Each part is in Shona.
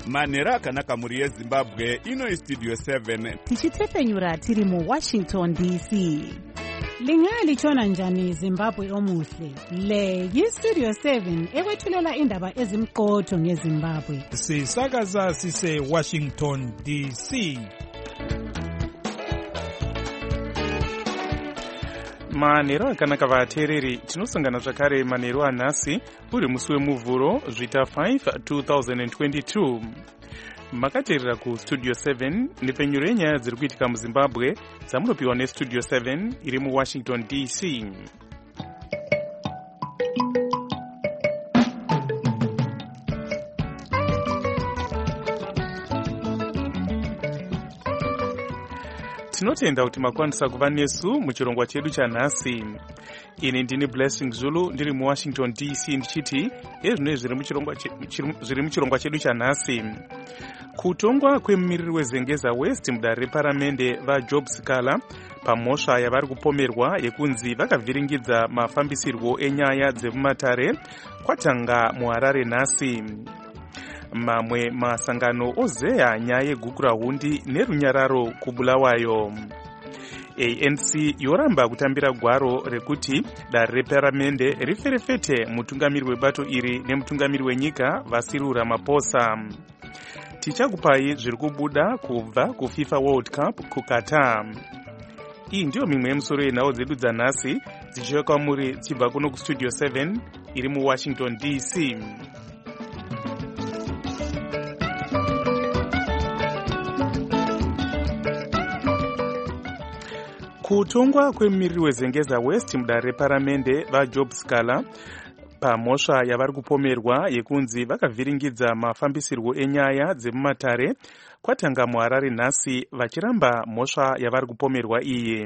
manhero akanaka mhuri yezimbabwe. Ino istudio 7 tichitefenyura tiri muwashington dc. Lingalitshona njani Zimbabwe omuhle? Le yistudio 7 ekwethulela indaba ezimqotho ngeZimbabwe. Sisakaza sise Washington DC. Manhero akanaka vateereri, tinosangana zvakare manhero anhasi uri musi wemuvhuro zvita 5 2022. Makateerera kustudio 7 nepfenyuro yenyaya dziri kuitika muZimbabwe dzamunopiwa nestudio 7 iri muWashington DC. Tinotenda kuti makwanisa kuva nesu muchirongwa chedu chanhasi. Ini ndini Blessing Zulu ndiri muWashington DC ndichiti ezvino zviri muchirongwa chedu chanhasi. Kutongwa kwemumiriri wezengeza West mudare reparamende vaJob Sikala pamhosva yavari kupomerwa yekunzi vakavhiringidza mafambisirwo enyaya dzemumatare kwatanga muHarare nhasi. Mamwe masangano ozeya nyaya yegukurahundi nerunyararo kuBulawayo. ANC yoramba kutambira gwaro rekuti dare reparamende riferefete mutungamiri webato iri nemutungamiri wenyika Cyril Ramaphosa. Tichakupai zviri kubuda kubva kuFIFA World Cup kuQatar. Iyi ndiyo mimwe yemusoro yenhau dzedu dzanhasi dzichiuya kwamuri dzichibva kuno kustudio 7 iri muWashington DC. Kutongwa kwemumiriri wezengeza West mudare reparamende vaJob Sikala pamhosva yavari kupomerwa yekunzi vakavhiringidza mafambisirwo enyaya dzemumatare kwatanga muHarare nhasi vachiramba mhosva yavari kupomerwa iyi.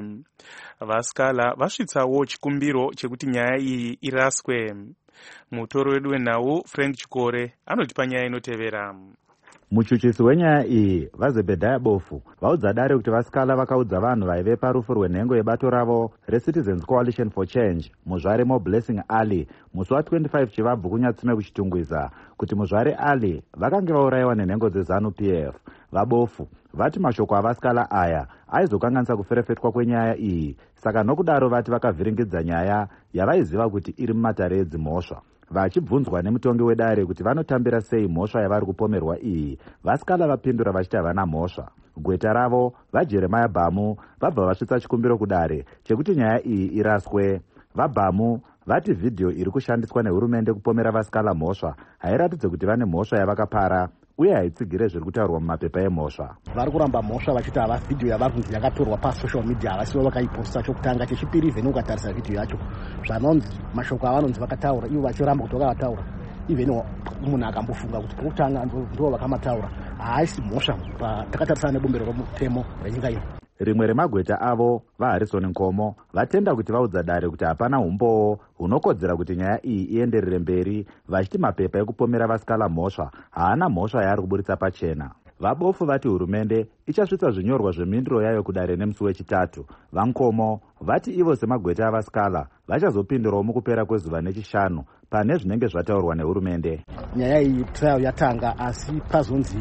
VaSikala vasvitsawo chikumbiro chekuti nyaya iyi iraswe. Mutoro wedu wenhau Frank Chikore anotipa nyaya inotevera. Muchuchisi wenyaya iyi vaZebhedhaya Bofu vaudza dare kuti vaSikala vakaudza vanhu vaive parufu rwenhengo yebato ravo reCitizens Coalition for Change muzvare moBlessing Ali musi wa25 chivabvu kunyatsime kuchitungwiza kuti muzvare Ali vakange vaurayiwa nenhengo dzeZANU-PF. VaBofu vati mashoko avaSikala aya aizokanganisa kuferefetwa kwenyaya iyi, saka nokudaro vati vakavhiringidza nyaya yavaiziva kuti iri mumatare edzimhosva. Vachibvunzwa nemutongi wedare kuti vanotambira sei mhosva yavari kupomerwa iyi, vaSikala vapindura vachiti havana mhosva. Gweta ravo vaJeremiah Bhamu vabva vasvitsa chikumbiro kudare chekuti nyaya iyi iraswe. VaBhamu vati vhidhiyo iri kushandiswa nehurumende kupomera vaSikala mhosva hairatidze kuti vane mhosva yavakapara uye haitsigire zviri kutaurwa mumapepa emhosva. Vari kuramba mhosva vachiti hava vhidhiyo yavari kunzi yakatorwa pasocial media havasiwo vakaiposta. Chokutanga chechipiri ivheni ukatarisa vhidhiyo yacho zvanonzi mashoko avanonzi vakataura ivo vachiramba kuti vakavataura ivheni munhu akambofunga kuti pokutanga ndo vakamataura haisi mhosva takatarisana nebumbiro romutemo renyika ino. Rimwe remagweta avo vaHarrison Nkomo vatenda kuti vaudza dare kuti hapana umbowo hunokodzera kuti nyaya iyi ienderere mberi, vachiti mapepa ekupomera vaSikala mhosva haana mhosva yaari kuburitsa pachena. VaBofu vati hurumende ichasvitsa zvinyorwa zvemhinduro yayo kudare nemusi wechitatu. VaNkomo vati ivo semagweta avaSikala vachazopindurawo mukupera kwezuva nechishanu pane zvinenge zvataurwa nehurumende. Nyaya iyi trial yatanga asi pazonzi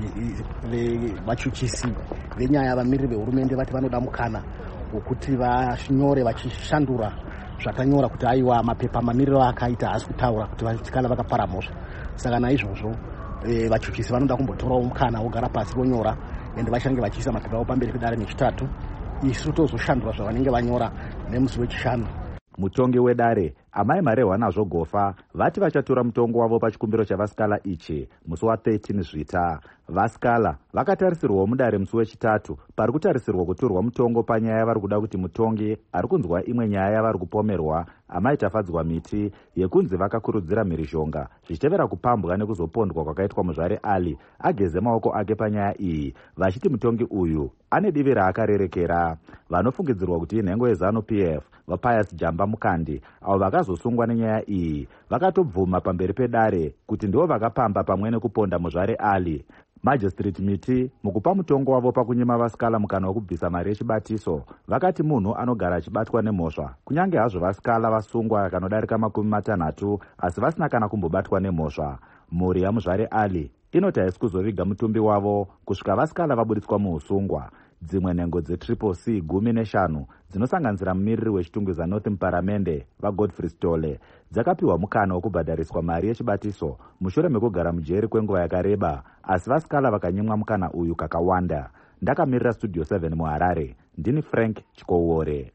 vachuchisi venyaya vamiriri vehurumende vati vanoda mukana wokuti vanyore vachishandura zvakanyora kuti aiwa mapepa mamiriro akaita haasi kutaura kuti vaSikala vakapara mhosva. Saka naizvozvo vachuchisi vanoda kumbotorawo mukana wogara pasi vonyora ende vachange vachiisa mapepa avo pamberi pedare nechitatu, isu tozoshandura zvavanenge vanyora nemusi wechishanu. Mutongi wedare Amai Marehwana Zvogofa vati vachatora mutongo wavo pachikumbiro chavaSikala ichi musi wa13 zvita. VaSikala vakatarisirwa mudare musi wechitatu pari kutarisirwa kuturwa mutongo panyaya yavari kuda kuti mutongi ari kunzwa imwe nyaya yavari kupomerwa Amai Tafadzwa Miti yekunzi vakakurudzira mhirizhonga zvichitevera kupambwa nekuzopondwa kwakaitwa muzvare Ali ageze maoko ake panyaya iyi, vachiti mutongi uyu ane divi raakarerekera. Vanofungidzirwa kuti inhengo yeZANU-PF vaPius Jamba Mukandi avo vakazosungwa nenyaya iyi vakatobvuma pamberi pedare kuti ndivo vakapamba pamwe nekuponda muzvare Ali. Magistrate Miti mukupa mutongo wavo pakunyima vaSikala mukana wekubvisa mari yechibatiso vakati munhu anogara achibatwa nemhosva kunyange hazvo vaSikala vasungwa kanodarika 60 asi vasina kana kumbobatwa nemhosva. Mhuri yamuzvare Ali inoti haisi kuzoviga mutumbi wavo kusvika vasikala vaburitswa muusungwa. Dzimwe nhengo dze-CCC 15 dzinosanganisira mumiriri wechitungwiza North muparamende vaGodfrey Stole dzakapiwa mukana wokubhadhariswa mari yechibatiso mushure mekugara mujeri kwenguva yakareba, asi vasikala vakanyimwa mukana uyu kakawanda. Ndakamirira Studio 7 muHarare, ndini Frank Chikouore.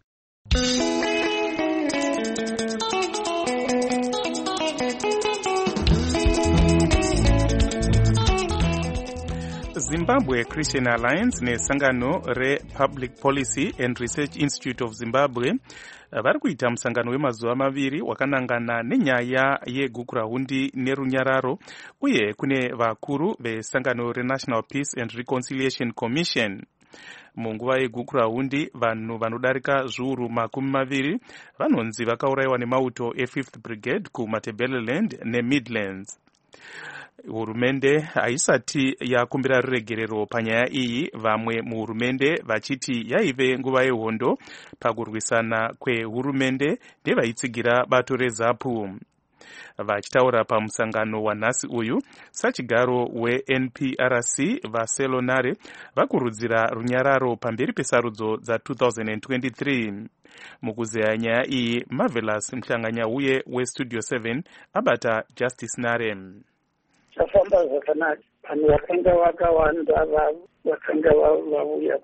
Zimbabwe Christian Alliance nesangano rePublic Policy and Research Institute of Zimbabwe vari kuita musangano wemazuva maviri wakanangana nenyaya yegukurahundi nerunyararo, uye kune vakuru vesangano reNational Peace and Reconciliation Commission. Munguva yegukurahundi vanhu vanodarika zviuru 20 vanonzi vakaurayiwa nemauto e5th Brigade kuMatabeleland neMidlands. Hurumende haisati yakumbira ruregerero panyaya iyi, vamwe muhurumende vachiti yaive nguva yehondo pakurwisana kwehurumende nevaitsigira bato reZAPU. Vachitaura pamusangano wanhasi uyu, sachigaro weNPRC vaSelonare vakurudzira runyararo pamberi pesarudzo dza2023. Mukuzeya nyaya iyi, Marvelous Mhlanganyauye weStudio 7 abata Justice Nare. Zvafamba zvakanaka. Vanhu vakanga vakawanda vakanga vauya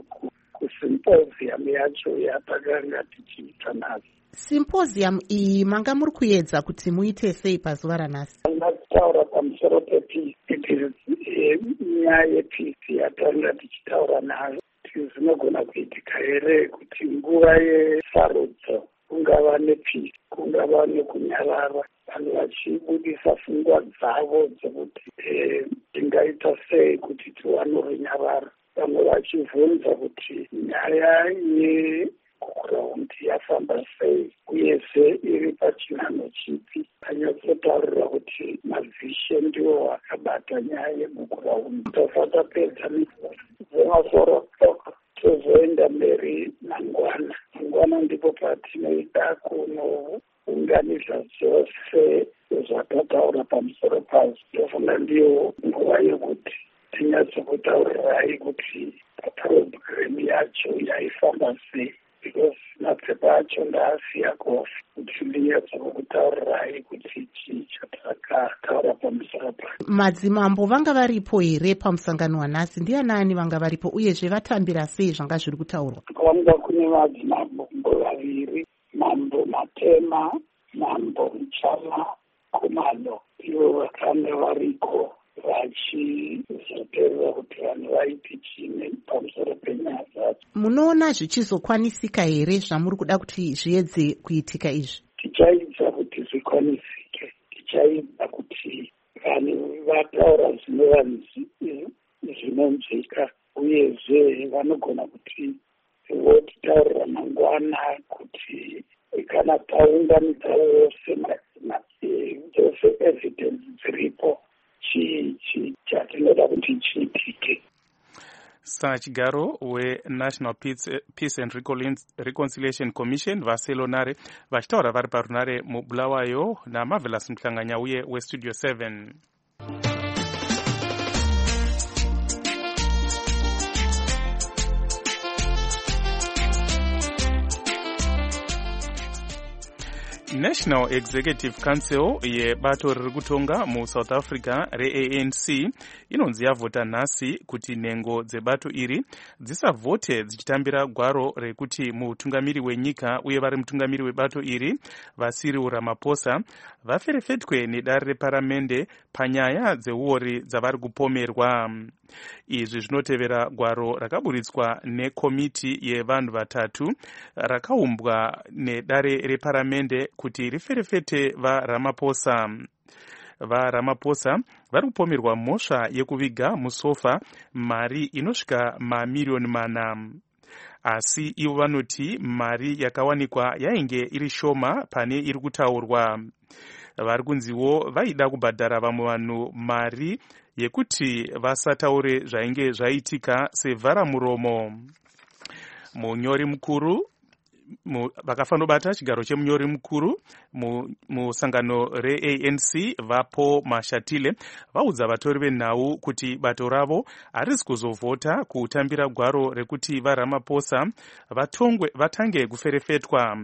kusymposium yacho yatakanga tichiita nhasi. Symposium iyi manga muri kuedza kuti muite sei pazuva ranhasi? Ndataura pamusoro pepeace. Nyaya yepeace yatanga tichitaura nayo. Zvinogona kuitika here kuti nguva yesarudzo kungava nepeace, kungava nekunyarara, vanhu vachibudisa pfungwa dzavo dzekuti tingaita sei kuti tiwane runyararo. Vamwe vachibvunza kuti nyaya yegukurahundi yafamba sei, uyezve iri pachinano chipi. Anyatsotaurira kuti mavhishe ndiwo akabata nyaya yegukurahundi. Tofata pedza nemasoro tozoenda mberi mangwana. Mangwana ndipo patinoida kunounganidza zvose zvakataura pamusoro pazvo. Tofunga ndiyo nguva yekuti tinyatsokutaurirai kuti program yacho yaifamba sei, because mapepa acho ndaasiya kofi kuti ndinyatsokutaurirai kuti chii chatakataura pamusoro pacho. Madzimambo vanga varipo here pamusangano wanhasi? Ndianani vanga varipo, uyezve vatambira sei zvanga zviri kutaurwa? Kwanga kune madzimambo vaviri, Mambo Matema, Mambo Mchana Kumano. Ivo vakanga variko vachizopedza kuti vanhu vaiti chine pamusoro penyaya dzacho. Munoona zvichizokwanisika here zvamuri kuda kuti zviedze kuitika izvi? Tichaedza kuti zvikwanisike. Tichaedza kuti vanhu vataura zvinova zvinonzwika, uyezve vanogona kuti votitaurira mangwana kuti kana taunganidza dzose evidence dziripo chatinoda kuti chiitike. Sachigaro weNational Peace and Reconciliation Commission vaSelonare vachitaura vari parunare muBulawayo naMarvelous Mhlanganyauye weStudio 7. National Executive Council yebato riri kutonga muSouth Africa reANC inonzi yavhota nhasi kuti nhengo dzebato iri dzisavhote dzichitambira gwaro rekuti mutungamiri wenyika uye vari mutungamiri webato iri vaCyril Ramaphosa vaferefetwe nedare reparamende panyaya dzeuori dzavari kupomerwa. Izvi zvinotevera gwaro rakaburitswa nekomiti yevanhu vatatu rakaumbwa nedare reparamende kuti riferefete vaRamaphosa. VaRamaphosa vari kupomerwa mhosva yekuviga musofa mari inosvika mamiliyoni 4. Asi ivo vanoti mari yakawanikwa yainge iri shoma pane iri kutaurwa. Vari kunziwo vaida kubhadhara vamwe vanhu mari yekuti vasataure zvainge zvaitika sevharamuromo. Munyori mukuru vakafanobata chigaro chemunyori mukuru musangano reANC vapo Mashatile vaudza vatori venhau kuti bato ravo harisi kuzovhota kutambira gwaro rekuti vaRamaphosa vatange kuferefetwa.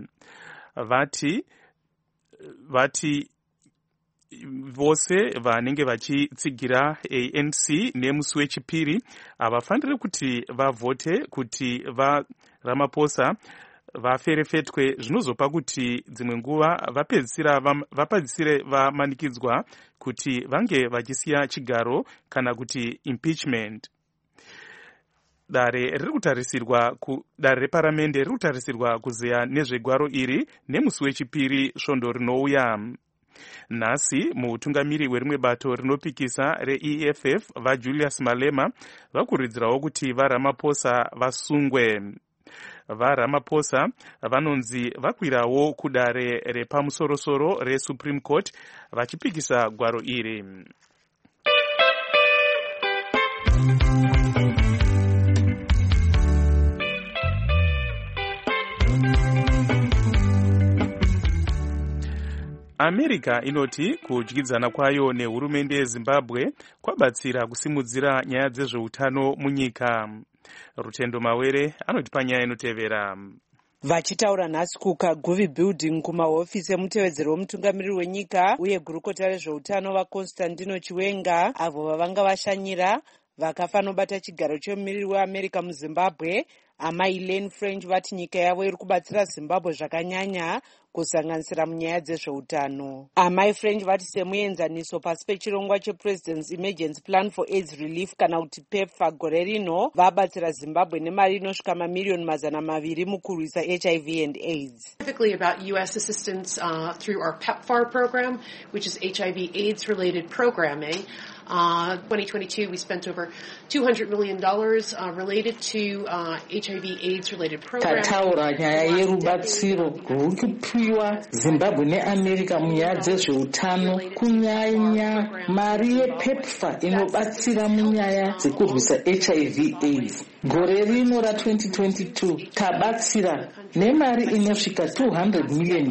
Vati vose vanenge vachitsigira ANC nemusi wechipiri havafaniri kuti vavhote kuti vaRamaphosa vaferefetwe, zvinozopa kuti dzimwe nguva vapedzisire vamanikidzwa kuti vange vachisiya chigaro kana kuti impeachment. Dare reparamende riri kutarisirwa kuzeya nezvegwaro iri nemusi wechipiri svondo rinouya. Nhasi mutungamiri werimwe bato rinopikisa reEFF vaJulius Malema vakuridzirawo kuti vaRamaphosa vasungwe. VaRamaphosa vanonzi vakwirawo kudare repamusorosoro reSupreme Court vachipikisa gwaro iri. America inoti kudyidzana kwayo nehurumende yeZimbabwe kwabatsira kusimudzira nyaya dzezveutano munyika. Rutendo Mawere anotipa nyaya inotevera. Vachitaura nhasi kuKaguvi Building kumahofisi emutevedzeri womutungamiriri wenyika uye gurukota rezveutano vaConstantino Chiwenga avo vavanga vashanyira vakafanobata chigaro chemumiriri weAmerica muZimbabwe amaElaine French vati nyika yavo iri kubatsira Zimbabwe zvakanyanya kusanganisira munyaya dzezveutano. Amai French vati semuenzaniso pasi pechirongwa chePresident's Emergency Plan for AIDS Relief kana kuti PEPFAR gore rino vabatsira Zimbabwe nemari inosvika mamiliyoni 200 mukurwisa HIV and AIDS. Specifically about US assistance through our PEPFAR program, which is HIV AIDS related programming. 2022 we spent over $200 million related to HIV AIDS related programming. Tataura nyaya yerubatsiro rurikupiwa Zimbabwe neAmerica munyaya dzezveutano kunyanya mari yePEPFAR inobatsira munyaya dzekurwisa HIV AIDS. Gore rino ra2022 tabatsira nemari inosvika $200 million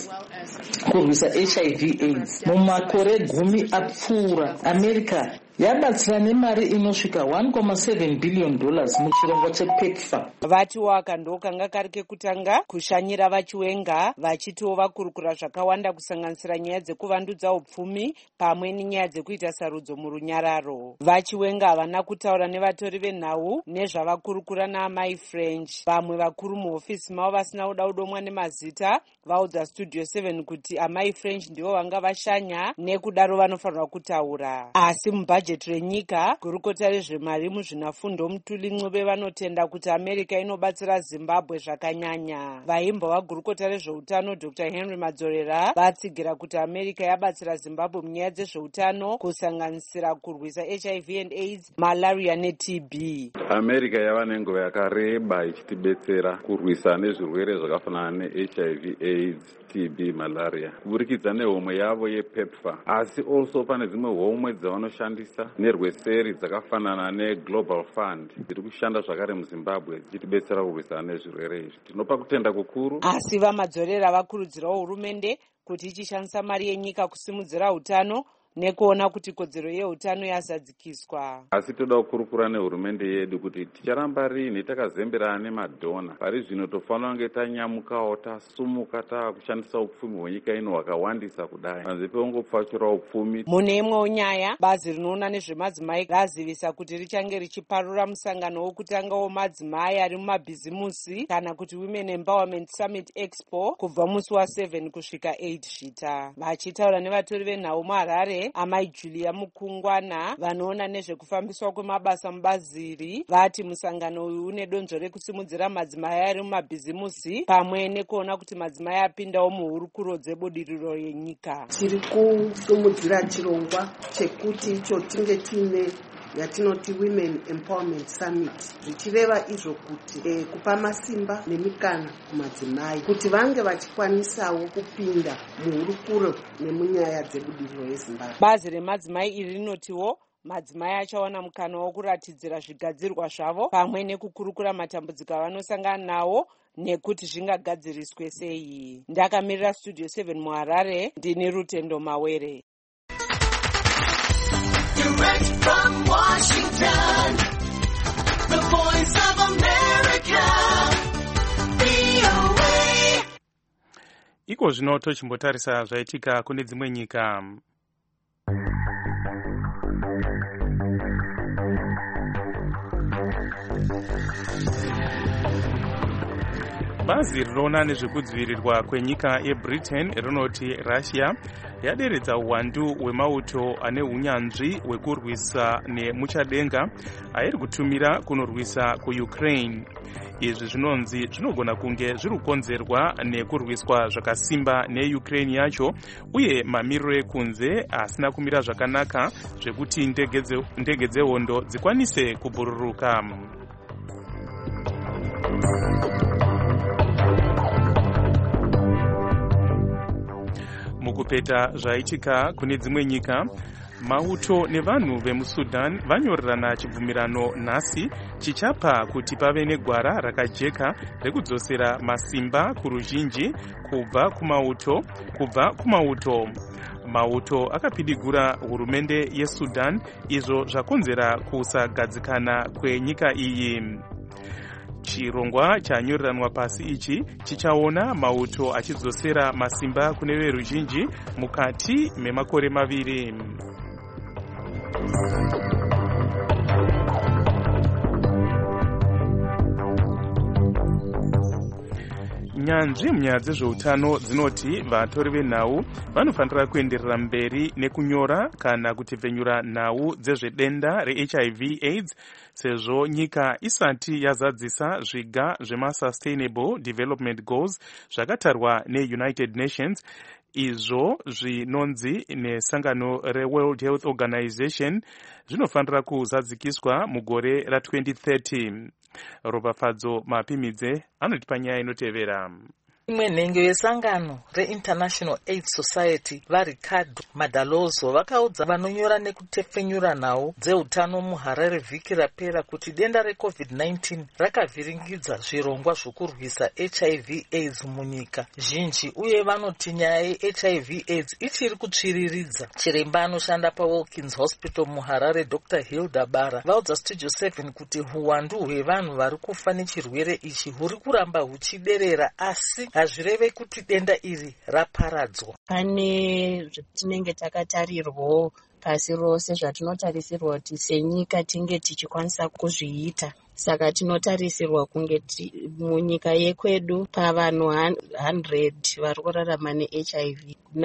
kurwisa HIV AIDS. Mumakore 10 apfuura America yabatsira nemari inosvika $1.7 billion muchirongwa chePEPFAR. Vatiwo akando kanga kari kekutanga kushanyira vaChiwenga vachitiwo vakurukura zvakawanda kusanganisira nyaya dzekuvandudza upfumi pamwe nenyaya dzekuita sarudzo murunyararo. VaChiwenga havana kutaura nevatori venhau nezvavakurukura naamai French. Vamwe vakuru muhofisi mavo vasina kuda kudomwa nemazita vaudza Studio 7 kuti amai French ndivo vanga vashanya nekudaro vanofanirwa kutaura. Asi mubhajeti renyika gurukota rezvemari muzvinafundo Mutuli Ncube vanotenda kuti America inobatsira Zimbabwe zvakanyanya. Vaimbo vagurukota rezveutano Dr. Henry Madzorera vatsigira kuti America yabatsira Zimbabwe munyaya dzezveutano kusanganisira kurwisa HIV and AIDS, malaria neTB. America yava nenguva yakareba ichitibetsera kurwisa nezvirwere zvakafanana neHIV, AIDS, TB, malaria kuburikidza nehomwe yavo yePEPFAR. Asi also pane dzimwe homwe dzavanoshandisa nerweseri dzakafanana neGlobal Fund dziri kushanda zvakare muZimbabwe dzichitibetsera kurwisana nezvirwere izvi. Tinopa kutenda kukuru. Asi vaMadzorera vakurudzirawo hurumende kuti ichishandisa mari yenyika kusimudzira utano nekuona kuti kodzero yeutano yazadzikiswa. Asi toda kukurukura nehurumende yedu kuti ticharamba rini takazemberana nemadhona. Pari zvino tofanira kunge tanyamukawo tasumuka takushandisa upfumi hwenyika ino hwakawandisa kudai panze peungopfachura upfumi. Mune imwewo nyaya, bazi rinoona nezvemadzimai razivisa kuti richange richiparura musangano wokutanga womadzimai ari mumabhizimusi kana kuti Women Empowerment Summit Expo kubva musi wa7 kusvika 8 Zvita. Vachitaura nevatori venhau muHarare, amai Julia Mukungwana vanoona nezvekufambiswa kwemabasa mubaziri vati musangano uyu une donzvo rekusimudzira madzimai ari mumabhizimusi pamwe nekuona kuti madzimai apindawo muhurukuro dzebudiriro yenyika. Tiri kusimudzira chirongwa chekuti icho tinge tiine yatinoti Women Empowerment Summit, zvichireva izvo kuti kupa masimba nemikana kumadzimai kuti vange vachikwanisawo kupinda muhurukuro nemunyaya dzebudiriro yeZimbabwe. Bazi remadzimai iri rinotiwo madzimai achawana mukana wokuratidzira zvigadzirwa zvavo pamwe nekukurukura matambudziko avanosangana nawo nekuti zvingagadziriswe sei. Ndakamirira Studio 7 muHarare, ndini Rutendo Mawere. Direct from Washington, the voice of America, VOA. Iko zvino tochimbotarisa zvaitika kune dzimwe nyika. Bazi rinoona nezvekudzivirirwa kwenyika yeBritain rinoti Russia yaderedza uwandu hwemauto ane unyanzvi hwekurwisa nemuchadenga airi kutumira kunorwisa kuUkraine. Izvi zvinonzi zvinogona kunge zviri kukonzerwa nekurwiswa zvakasimba neUkraine yacho uye mamiriro ekunze asina kumira zvakanaka zvekuti ndege dzehondo dzikwanise kubhururuka. Mukupeta zvaitika kune dzimwe nyika, mauto nevanhu vemuSudan vanyorerana chibvumirano nhasi chichapa kuti pave negwara rakajeka rekudzosera masimba kuruzhinji kubva kumauto. Mauto akapidigura hurumende yeSudan, izvo zvakonzera kusagadzikana kwenyika iyi. Chirongwa chanyoreranwa pasi ichi chichaona mauto achidzosera masimba kune veruzhinji mukati memakore maviri. Nyanzvi munyaya dzezveutano dzinoti vatori venhau vanofanira kuenderera mberi nekunyora kana kutivhenyura nhau dzezvedenda reHIV AIDS sezvo nyika isati yazadzisa zviga zvemaSustainable Development Goals zvakatarwa neUnited Nations, izvo zvinonzi nesangano reWorld Health Organization zvinofanira kuzadzikiswa mugore ra2030. Robafadzo Mapimidze anotipa nyaya inotevera. Imwe nhengo yesangano reInternational AIDS Society vaRicardo Madalozo vakaudza vanonyora nekutefenyura nhau dzeutano muHarare vhiki rapera kuti denda reCovid-19 rakavhiringidza zvirongwa zvokurwisa HIV AIDS munyika zhinji uye vanoti nyaya yeHIV AIDS ichiri kutsviriridza. Chiremba anoshanda paWilkins Hospital muHarare Dr. Hilda Bara vaudza Studio 7 kuti huwandu hwevanhu vari kufa nechirwere ichi huri kuramba huchiderera asi hazvireve kuti denda iri raparadzwa. Pane zvatinenge takatarirwawo pasi rose zvatinotarisirwa kuti senyika tinge tichikwanisa kuzviita. Saka tinotarisirwa kunge munyika yekwedu pavanhu 100 vari kurarama neHIV,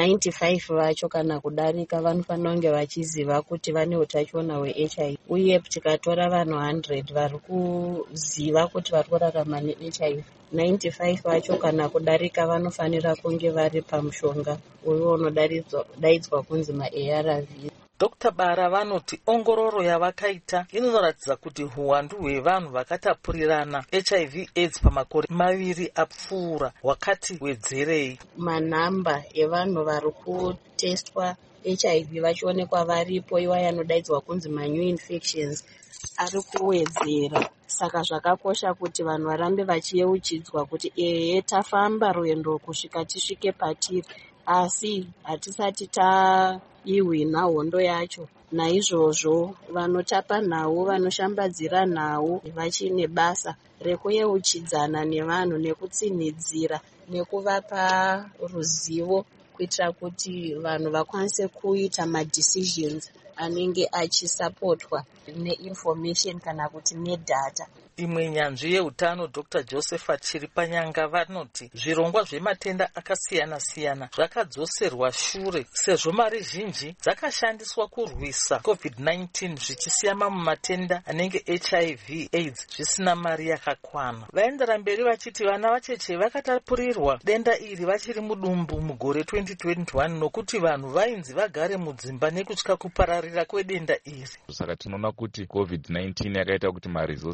95 vacho kana kudarika vanofanira kunge vachiziva kuti vane utachiona hweHIV, uye tikatora vanhu 100 vari kuziva kuti vari kurarama neHIV, 95 vacho kana kudarika vanofanira kunge vari pamushonga uyo unodaidzwa kunzi maARV. Dr. Bara vanoti ongororo yavakaita inoratidza kuti huwandu hwevanhu vakatapurirana HIV AIDS pamakore maviri apfuura hwakati wedzerei. Manhamba evanhu vari kutestwa HIV vachionekwa varipo iwa yanodaidzwa kunzi manew infections ari kuwedzera. Saka zvakakosha kuti vanhu varambe vachiyeuchidzwa kuti tafamba rwendo kusvika tisvike patiri, asi hatisati taihwina hondo yacho. Naizvozvo vanotapa nhau, vanoshambadzira nhau vachine basa rekuyeuchidzana nevanhu nekutsinhidzira nekuvapa ruzivo kuitira kuti vanhu vakwanise kuita madecisions anenge achisapotwa neinformation kana kuti nedata. Imwe nyanzvi yeutano Dr. Josepha Chiripanyanga vanoti zvirongwa zvematenda akasiyana-siyana zvakadzoserwa shure sezvo mari zhinji dzakashandiswa kurwisa COVID-19 zvichisiyama mumatenda anenge HIV AIDS zvisina mari yakakwana. Vaendera mberi vachiti vana vacheche vakatapurirwa denda iri vachiri mudumbu mugore 2021 nokuti vanhu vainzi vagare mudzimba nekutya kupararira kwedenda iri. Saka tinoona kuti COVID-19 yakaita kuti maresources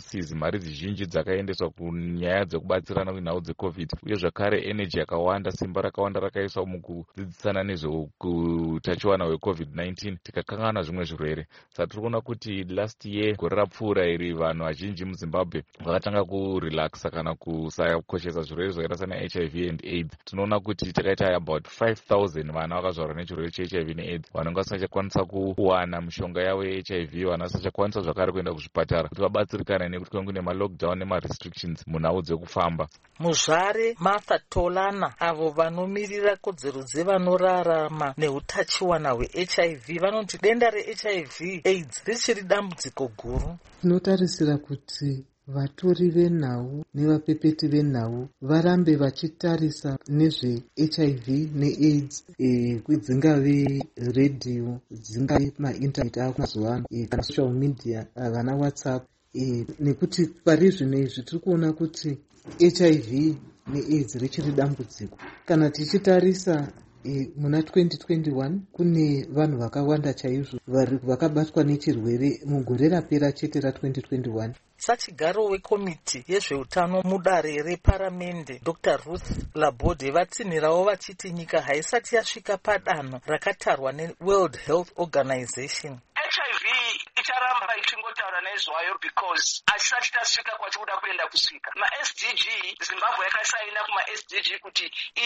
mari zhinji dzakaendeswa kunyaya dzekubatsirana kunhau dzecovid, uye zvakare energy yakawanda, simba rakawanda rakaiswa mukudzidzisana nezveutachiwana hwecovid-19 tikakangana zvimwe zvirwere. Saka tiri kuona kuti last year, gore rapfuura iri, vanhu vazhinji muZimbabwe vakatanga kurelaxa kana kusakoshesa zvirwere zvakaita sana HIV and AIDS. Tinoona kuti takaita about 5,000 vana vakazvarwa nechirwere cheHIV neAIDS, vanonga vasachakwanisa kuwana mishonga yavo yeHIV, vana vasachakwanisa zvakare kuenda kuzvipatara kuti vabatsirikane nekuti kwangu nemalockdown nemarestrictions munhau dzekufamba. Muzvare Martha Tolana, avo vanomirira kodzero dzevanorarama neutachiwana hweHIV, vanoti denda reHIV AIDS richiri dambudziko guru. Tinotarisira kuti vatori venhau nevapepeti venhau varambe vachitarisa nezveHIV neAIDS dzingave redhiyo, dzingave maintaneti akumazuva ano kana social media, vana WhatsApp, nekuti pari zvino izvi tiri kuona kuti HIV neAIDS richiri dambudziko. Kana tichitarisa muna 2021 kune vanhu vakawanda chaizvo vakabatwa nechirwere mugore rapera chete ra2021. Sachigaro wekomiti yezveutano mudare reparamende Dr. Ruth Labode vatsinhirawo vachiti nyika haisati yasvika padanho rakatarwa neWorld Health Organization. HIV icharamba ichingotaura nezvayo because hatisati tasvika kwatikuda kuenda kusvika. Ma-SDG, Zimbabwe yakasaina kuma-SDG kuti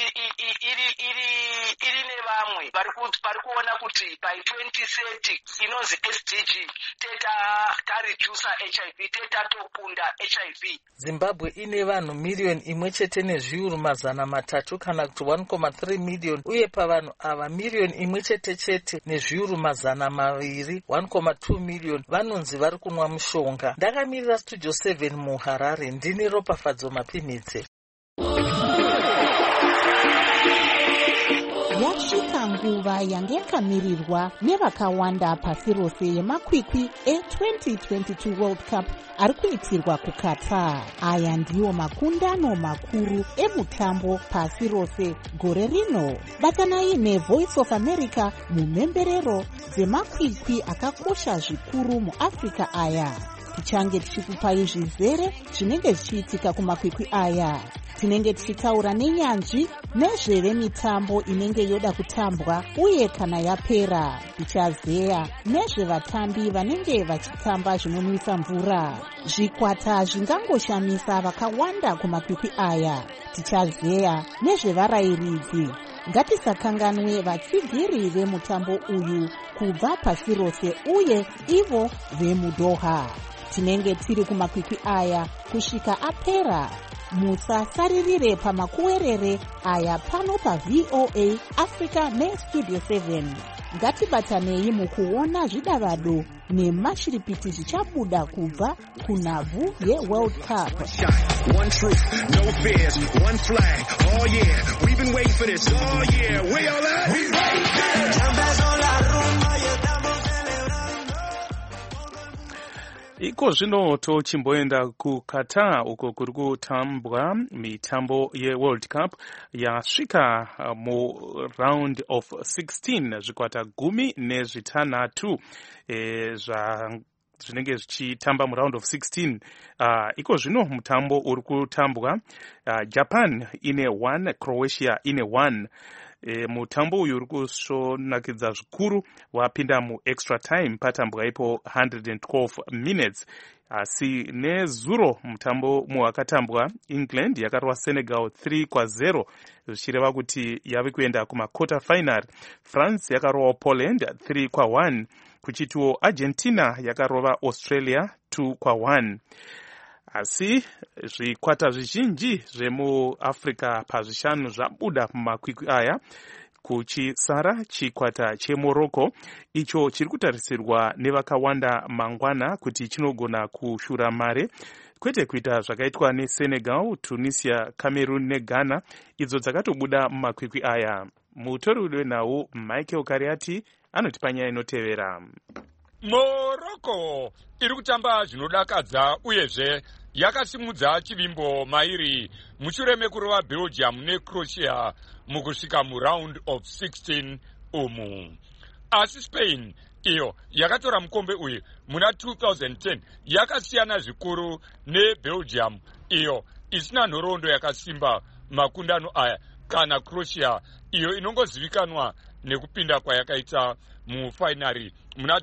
iri nevamwe pari kuona kuti by 2030 inonzi SDG taredusa HIV, tatokunda HIV. Zimbabwe ine vanhu miliyoni imwe chete nezviuru mazana matatu kana kuti 1.3 miliyoni, uye pavanhu ava miliyoni imwe chete nezviuru mazana maviri 1.2 miliyoni vanonzi vari kunwa mushonga. Ndakamirira Studio 7 muHarare, ndini Ropafadzo Mapimidze. Yasvika nguva yange yakamirirwa nevakawanda pasi rose yemakwikwi e2022 World Cup ari kuitirwa kuQatar. Aya ndiwo makundano makuru emutambo pasi rose gore rino. Batanai neVoice of America mumhemberero dzemakwikwi akakosha zvikuru muAfrica aya. Tichange tichikupai zvizere zvinenge zvichiitika kumakwikwi aya. Tinenge tichitaura nenyanzvi nezvevemitambo inenge yoda kutambwa uye kana yapera. Tichazeya nezvevatambi vanenge vachitamba zvinonwisa mvura. Zvikwata zvingangoshamisa vakawanda kumakwikwi aya. Tichazeya nezvevarairidzi. Ngatisakanganwe vatsigiri vemutambo uyu kubva pasi rose uye ivo vemuDoha. Tinenge tiri kumakwikwi aya kusvika apera. Musasaririre pamakuwerere aya pano paVOA Africa neStudio 7. Ngatibatanei mukuona zvidavado nemashiripiti zvichabuda kubva kunhabvu yeWorld Cup. One truth, no fears, one flag. Oh yeah, we've been waiting for this. Oh yeah, where y'all at? We right there. Iko zvino tochimboenda kuQatar uko kuri kutambwa mitambo yeWorld Cup yasvika muround of 16 zvikwata 16 zvinenge zvichitamba muround of 16. Iko zvino mutambo uri kutambwa, Japan ine 1, Croatia ine 1. Mutambo uyu uri kusvonakidza zvikuru wapinda muextra time, patambwa ipo 112 minutes. Asi nezuro mutambo wakatambwa, England yakarwa Senegal 3-0 zvichireva kuti yave kuenda kumaquarter final. France yakarova Poland 3-1, kuchitiwo Argentina yakarova Australia 2-1. Asi zvikwata zvizhinji zvemuAfrica pazvishanu zvabuda mumakwikwi aya, kuchisara chikwata cheMorocco icho chiri kutarisirwa nevakawanda mangwana kuti chinogona kushura mare, kwete kuita zvakaitwa neSenegal, Tunisia, Cameroon neGhana idzo dzakatobuda mumakwikwi aya. Mutori wenhau Michael Kariati anotipa nyaya inotevera. Morocco iri kutamba zvinodakadza uyezve yakasimudza chivimbo mairi mushure mekurova Belgium neCroatia mukusvika muround of 16 umu. Asi Spain iyo yakatora mukombe uyu muna 2010 yakasiyana zvikuru neBelgium iyo isina nhoroondo yakasimba makundano aya kana Croatia iyo inongozivikanwa nekupinda kwayakaita mufainari muna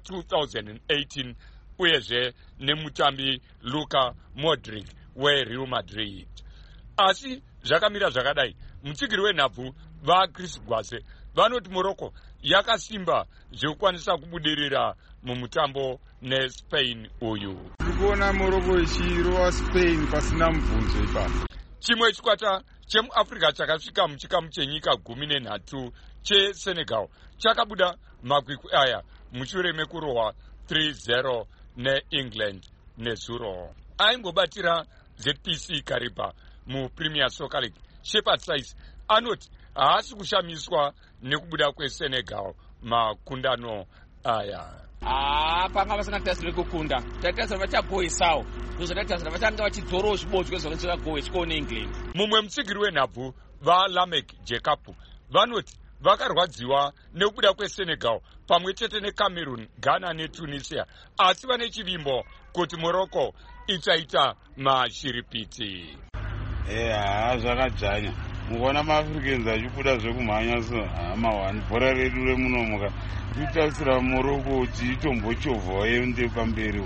2018 uyezve nemutambi Luka Modric weReal Madrid. Asi zvakamira zvakadai, mutsigiri wenhabvu vaChris Gwase vanoti Morocco yakasimba zvekukwanisa kubudirira mumutambo neSpain uyu. Kuona Morocco ichirova Spain pasina mubvunzo ipapo. Chimwe chikwata chemuAfrica chakasvika muchikamu chenyika 13 cheSenegal chakabuda makwikwi aya mushure mekurohwa 3-0 neEngland nezuro. Aimbobatira ZPC Kariba muPremier Soccer League, Shepard Size anoti haasi kushamiswa nekubuda kweSenegal makundano aya. Panga vasina kutasira kukunda tatasira vachagoisawo kuzotatasira vachanga vachidzorowo zvibodzwe zvakachira gowe chikone England. Mumwe mutsigiri wenhabvu vaLamek Jacob vanoti vakarwadziwa nekubuda kweSenegal pamwe chete neCameroon, Ghana neTunisia, asi vane chivimbo kuti Morocco ichaita mashiripiti. Zvakadzvanya mukuona maAfricans achibuda zvekumhanya so amawani bhora redu remunomuka titarisira Morocco kuti itombochovhawo ende pamberi.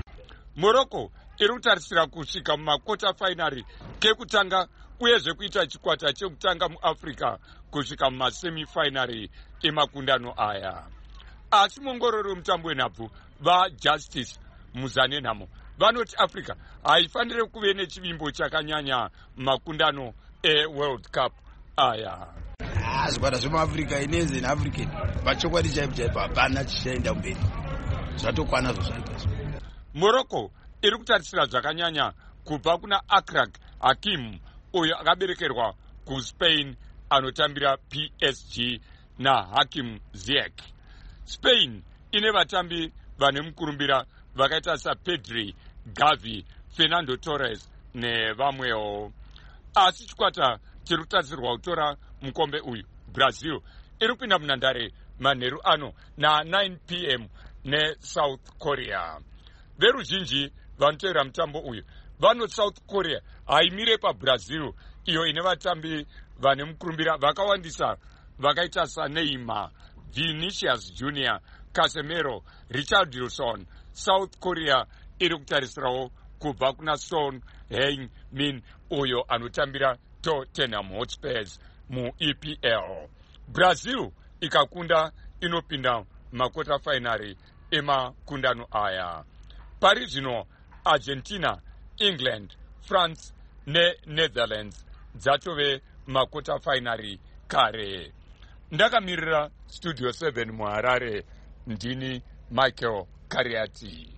Morocco iri kutarisira kusvika mumakota fainari kekutanga uyezve kuita chikwata chekutanga muAfrica kusvika mumasemifainari emakundano aya. Asi muongorori wemutambo wenhabvu vaJustice Muzanenhamo vanoti Africa haifanire kuve nechivimbo chakanyanya makundano eWorld Cup aya. Zvikwata zvemuAfrica inezi neAfrican pachokwadi chaipo chaipo hapana chichaenda mberi, zvatokwana zvaita. Morocco iri kutarisira zvakanyanya kubva kuna Akrag Hakim uyo akaberekerwa kuSpain anotambira PSG naHakim Ziyech. Spain ine vatambi vane mukurumbira vakaita saPedri, Gavi, Fernando Torres nevamwewo. Asi chikwata chiri kutarisirwa kutora mukombe uyu Brazil iri kupinda munhandare manheru ano na9 p.m. neSouth Korea. Veruzhinji vanotevera mutambo uyu vanoti South Korea haimire paBrazil iyo ine vatambi vane mukurumbira vakawandisa vakaita saNeymar, Vinicius Junior, Casemiro, Richarlison. South Korea iri kutarisirawo kubva kuna Son Heung-min uyo anotambira Tottenham Hotspurs muEPL. Brazil ikakunda inopinda makota fainari emakundano aya. Pari zvino Argentina, England, France neNetherlands dzatove makota fainari kare. Ndakamirira Studio 7 muHarare, ndini Michael Kariati.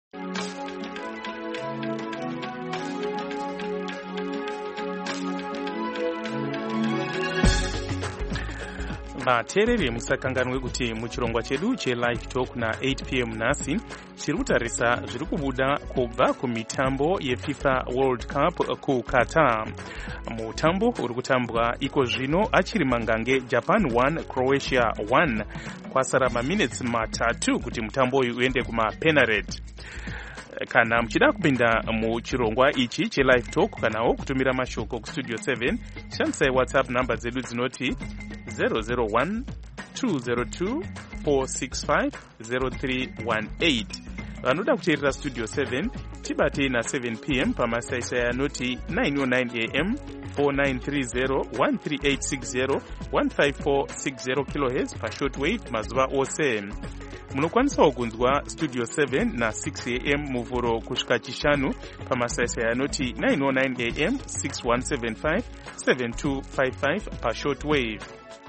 vateereri musakanganwe kuti muchirongwa chedu chelive talk na8 p.m. nhasi chiri kutarisa zviri kubuda kubva kumitambo yeFIFA World Cup kuQatar. Mutambo uri kutambwa iko zvino achiri mangange Japan 1 Croatia 1 kwasara maminitsi matatu kuti mutambo uyu uende kumapenalty. Kana muchida kupinda muchirongwa ichi chelive talk kanawo kutumira mashoko kustudio 7 shandisai WhatsApp namba dzedu dzinoti 001 202 465 0318. Vanoda kuteerera Studio 7 tibatei na7 p.m. pamasaisai anoti 909 am 4930 13860 15460 kHz pashortwave mazuva ose. Munokwanisawo kunzwa Studio 7 na 6 am muvhuro kusvika chishanu pamasaisai anoti 909 am 6175 7255 pashortwave.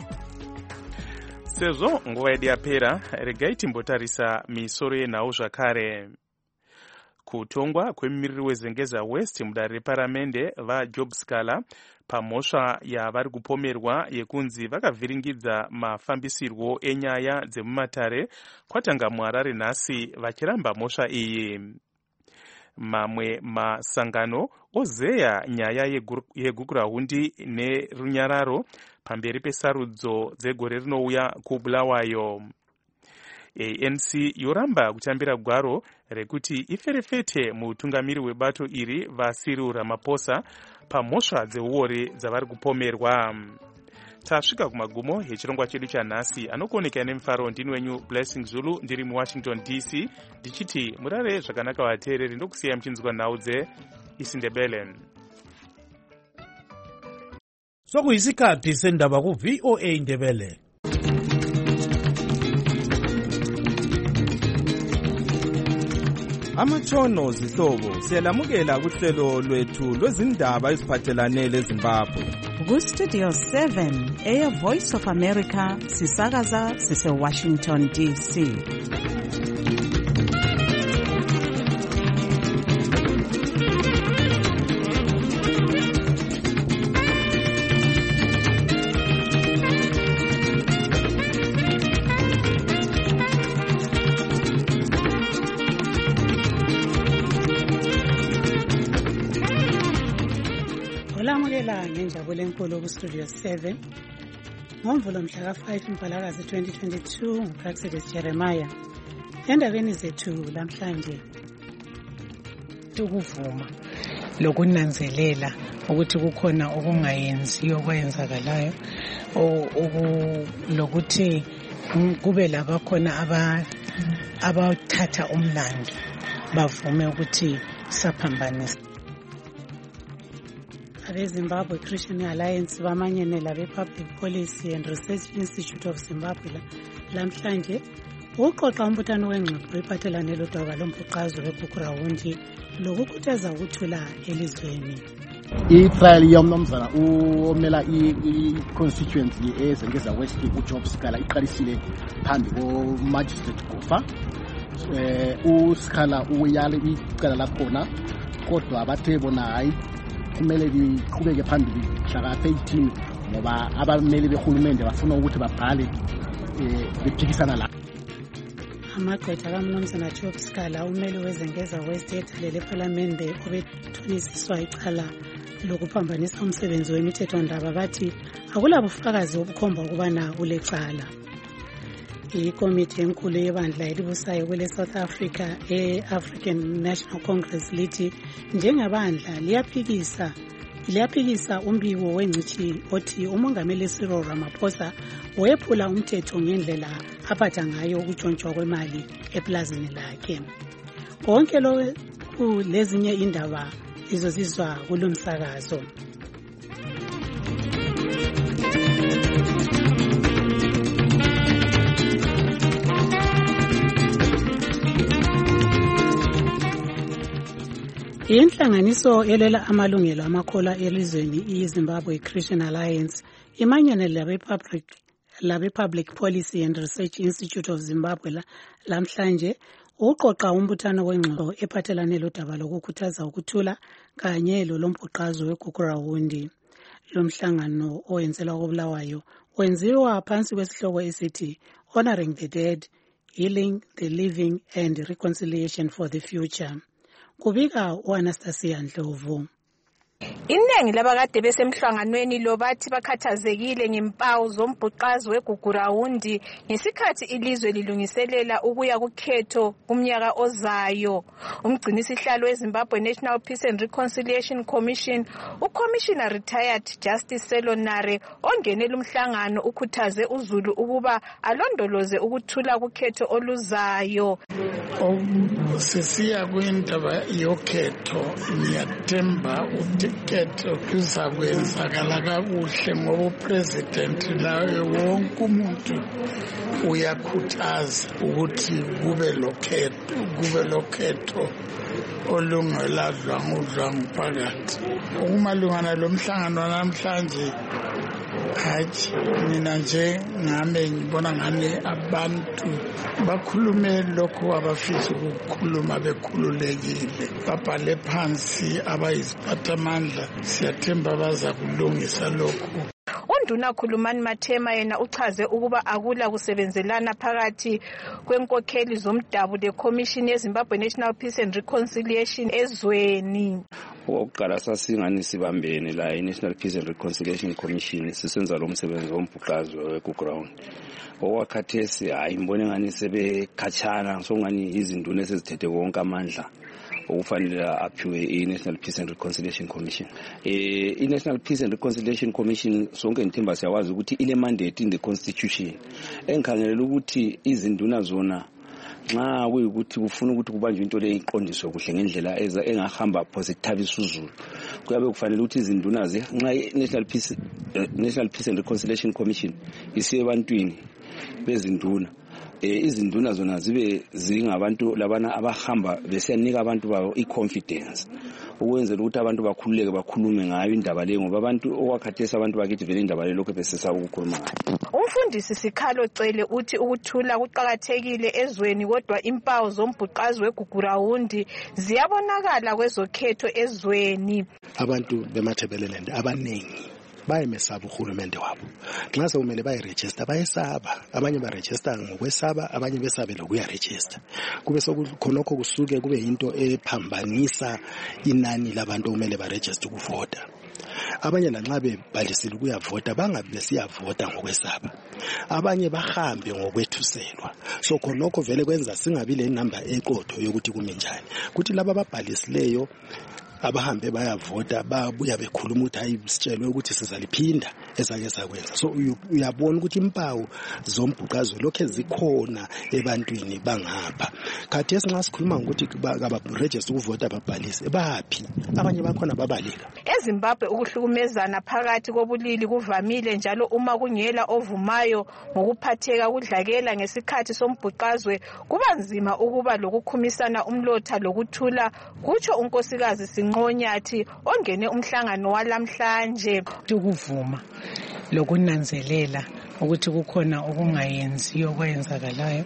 Sezvo nguva yedu yapera, regai timbotarisa misoro yenhau zvakare. Kutongwa kwemimiriri weZengeza West mudare reparamende vaJob Scala pamhosva yavari kupomerwa yekunzi vakavhiringidza mafambisirwo enyaya dzemumatare kwatanga muHarare nhasi vachiramba mhosva iyi. Mamwe masangano ozeya nyaya yegukurahundi nerunyararo pamberi pesarudzo dzegore rinouya kuBulawayo. ANC yoramba kutambira gwaro rekuti iferefete mutungamiri webato iri vaCyril Ramaphosa pamhosva dzeuore dzavari kupomerwa. Tasvika kumagumo echirongwa chedu chanhasi. Anokuonekera nemufaro ndini wenyu Blessing Zulu ndiri muWashington DC ndichiti murare zvakanaka vateereri ndokusiya muchinzwa nhau dzeIsiNdebele. Sokuyisikhathi sendaba ku-VOA Ndebele. Amatshono zihlobo siyalamukela kuhlelo lwethu lwezindaba eziphathelane leZimbabwe. Ku-Studio 7 Air Voice of America sisakaza sise-Washington DC. Ngenjabule enkulu ku-Studio 7 ngomvulo mhla ka-5 Mpalakazi 2022 nguPraxidis Jeremiah. Endabeni zethu lamhlanje ukuvuma lokunanzelela ukuthi kukhona okungayenziyo okwenzakalayo lokuthi kube labakhona abathatha umlando bavume ukuthi saphambanisa. AbeZimbabwe Christian Alliance bamanyene labe-Public Policy and Research Institute of Zimbabwe lamhlanje uqoqa umbuthano wengxoxo ephathelane lodaba lombhuqazo weBukurawundi lokukhuthaza ukuthula elizweni. I-trial yomnumzana omela i-constituency ezengeza West uJob Sikhala iqalisile phambi ko-Magistrate Gofa. uSikhala uyale icala lakhona kodwa bathe bona hayi kumele liqhubeke phambili mhla ka-18 ngoba abameli behulumende bafuna ukuthi babhale bephikisana la. Amagqwetha kaMnumzana Job Sikhala umeli wezengeza West ethalele ePhalamende obethunisiswa icala lokuphambanisa umsebenzi wemithethondaba bathi akulabufakazi obukhomba ukubana ulecala. Ikomiti enkulu yebandla elibusayo kwele South Africa e-African National Congress lithi njengabandla liyaphikisa umbiko wengcithi othi umongameli Cyril Ramaphosa wephula umthetho ngendlela aphatha ngayo ukutshontshwa kwemali eplazini lakhe. Konke lokhu lezinye indaba izozizwa kulomsakazo. Inhlanganiso elwela amalungelo amakholwa elizweni iZimbabwe Christian Alliance imanyene labe-Public Policy and Research Institute of Zimbabwe lamhlanje uqoqa umbuthano wengxoxo ephathelane lodaba lokukhuthaza ukuthula kanye lombhuqazo weBukurawundi. Lo mhlangano owenzelwa koBulawayo wenziwa phansi kwesihloko esithi Honoring the Dead, Healing the Living and Reconciliation for the Future. Kubika uAnastasia Ndlovu. Iningi labakade besemhlanganweni lo bathi bakhathazekile ngempawu zombhuqazo weBukurawundi ngesikhathi ilizwe lilungiselela ukuya kukhetho kumnyaka ozayo. Umgcinisihlalo weZimbabwe National Peace and Reconciliation Commission, uCommissioner Retired Justice Selonare ongenele umhlangano ukhuthaze uZulu ukuba alondoloze ukuthula kukhetho oluzayo. Sisiya kwindaba yokhetho ngiyathemba ukhetho luzakwenzakala kakuhle ngoba upresident layo wonke umuntu uyakhuthaza ukuthi kube lokhetho olungeladlwangudlwangu phakathi. Ukumalungana lomhlangano namhlanje hayi mina nje ngame ngibona ngane abantu bakhulume lokho abafisa ukukhuluma bekhululekile babhale phansi abayiziphathamandla siyathemba baza kulungisa lokho. Unduna Khulumani Mathema yena uchaze ukuba akula kusebenzelana phakathi kwenkokheli zomdabu leCommission yeZimbabwe National Peace and Reconciliation ezweni. Okokuqala sasingani sibambene la i-National Peace and Reconciliation Commission sisenza lo msebenzi wombhuqazwe we-ground. Owakhathesi hayi ngibone ngani sebekhatshana songani izinduna esezithethe konke amandla okufanele aphiwe i-National Peace and Reconciliation Commission. I-National Peace and Reconciliation Commission sonke ngithemba siyawazi ukuthi ile mandate in the constitution engikhangelela ukuthi izinduna zona nxa kuyikuthi kufuna ukuthi kubanjwe into le iqondiswe kuhle ngendlela engahamba positive isuzulu kuyabe kufanele ukuthi izinduna nxa i-National Peace and Reconciliation Commission isiye ebantwini bezinduna izinduna zona zibe zingabantu labana abahamba besiyanika abantu babo i-confidence ukwenzela ukuthi abantu bakhululeke bakhulume ngayo indaba le ngoba abantu okwakhathesi abantu bakithi vele indaba le lokho besesaba ukukhuluma ngayo. Umfundisi Sikhalo Cele uthi ukuthula kuqhakathekile ezweni kodwa impawu zombhuqazwe weGugurawundi ziyabonakala kwezokhetho ezweni. Abantu bemathebeleland abaningi bayemesaba uhulumende wabo. Nxa sekumele bayiregister bayesaba, abanye baregister ngokwesaba, abanye besabe lokuyaregister. Kube sokukhonokho kusuke kube into ephambanisa inani labantu okumele baregister ukuvota. Abanye lanxa bebhalisile ukuyavota bangabe besiyavota ngokwesaba. Abanye bahambe ngokwethuselwa. So khonokho vele kwenza singabi le number eqotho yokuthi kume njani. Kuthi laba ababhalisileyo abahambe bayavota babuya bekhuluma ukuthi hayi sitshelwe ukuthi sizaliphinda esake sakwenza. So uyabona ukuthi impawu zombhuqazwe lokho ezikhona ebantwini bangapha. Khathesi nxa sikhuluma ukuthi abaregister ukuvota babhalise baphi abanye bakhona babaleka. EZimbabwe ukuhlukumezana phakathi kobulili kuvamile njalo uma kungela ovumayo ngokuphatheka kudlakela ngesikhathi sombhuqazwe kuba nzima ukuba lokukhumisana umlotha lokuthula kutsho unkosikazi Nqonyathi ongene umhlangano walamhlanje. Ukuvuma lokunanzelela ukuthi kukhona okungayenziyo okwenzakalayo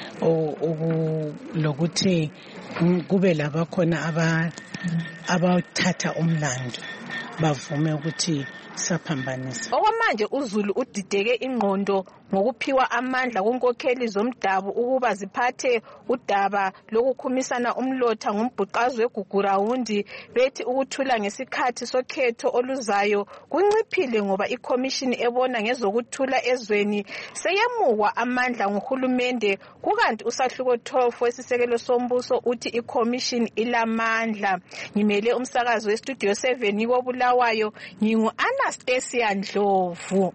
lokuthi kube labakhona abathatha umlando bavume ukuthi saphambanisa. Okwamanje uZulu udideke ingqondo ngokuphiwa amandla kunkokheli zomdabu ukuba ziphathe udaba lokukhumisana umlotha ngombhuqazwe weGugurawundi bethi ukuthula ngesikhathi sokhetho oluzayo kunciphile ngoba iCommission ebona ngezokuthula ezweni seyemukwa amandla nguhulumende kukanti usahluko 12 wesisekelo sombuso uthi iCommission ilamandla. Ngimele umsakazo weStudio 7 koBulawayo ngingu Anastasia Ndlovu.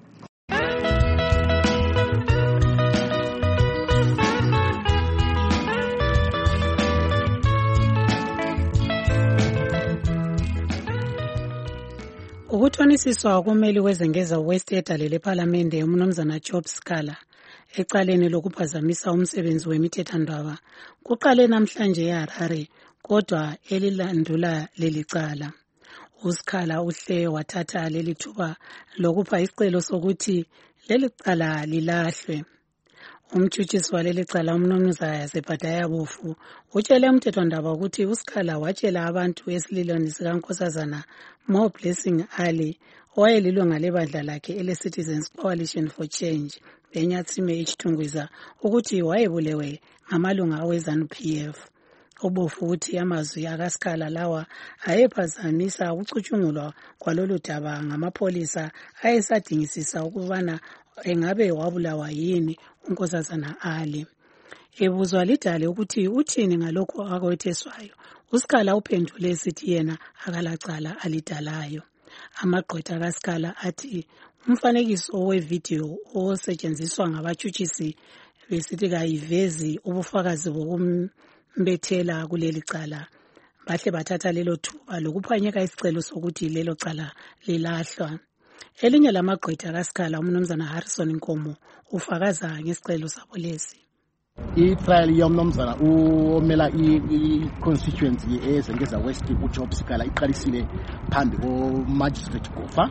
Ukuthonisiswa komeli wezengeza West edalele ePhalamende uMnumzana Job Scala ecaleni lokuphazamisa umsebenzi wemithethandaba kuqale namhlanje eHarare kodwa elilandula lelicala. uScala uhle wathatha leli thuba lokupha isicelo sokuthi leli cala lilahlwe. Umtshutshisi waleli cala uMnumzana Zebhadaya Bofu utshele umthethwandaba ukuthi uScala watshela abantu esililweni sikaNkosazana More Blessing Ali owayelilunga lebandla lakhe ele-Citizens Coalition for Change eNyatsime eChitungwiza ukuthi wayebulewe ngamalunga aweZANU-PF. Ubofu uthi amazwi akaScala lawa ayephazamisa ukucutshungulwa kwalolu daba ngamapholisa ayesadingisisa ukubana engabe wabulawa yini uNkosazana Ali. Ebuzwa lidale ukuthi uthini ngalokho akwetheswayo, uScala uphendule esithi yena akalacala alidalayo. Amagqwetha kaScala athi umfanekiso wevideo osetshenziswa ngabatshutshisi besithi kayivezi ubufakazi bokumbethela kuleli cala. Bahle bathatha lelo thuba lokuphanyeka isicelo sokuthi lelo cala lilahlwa. Elinye lamagqwetha kaScala uMnumzana Harrison Nkomo ufakaza ngesicelo sabo lesi. I-trial yomnumzana omela i-constituency ezengeza West uJob Scala iqalisile phambi ko-magistrate Gofa.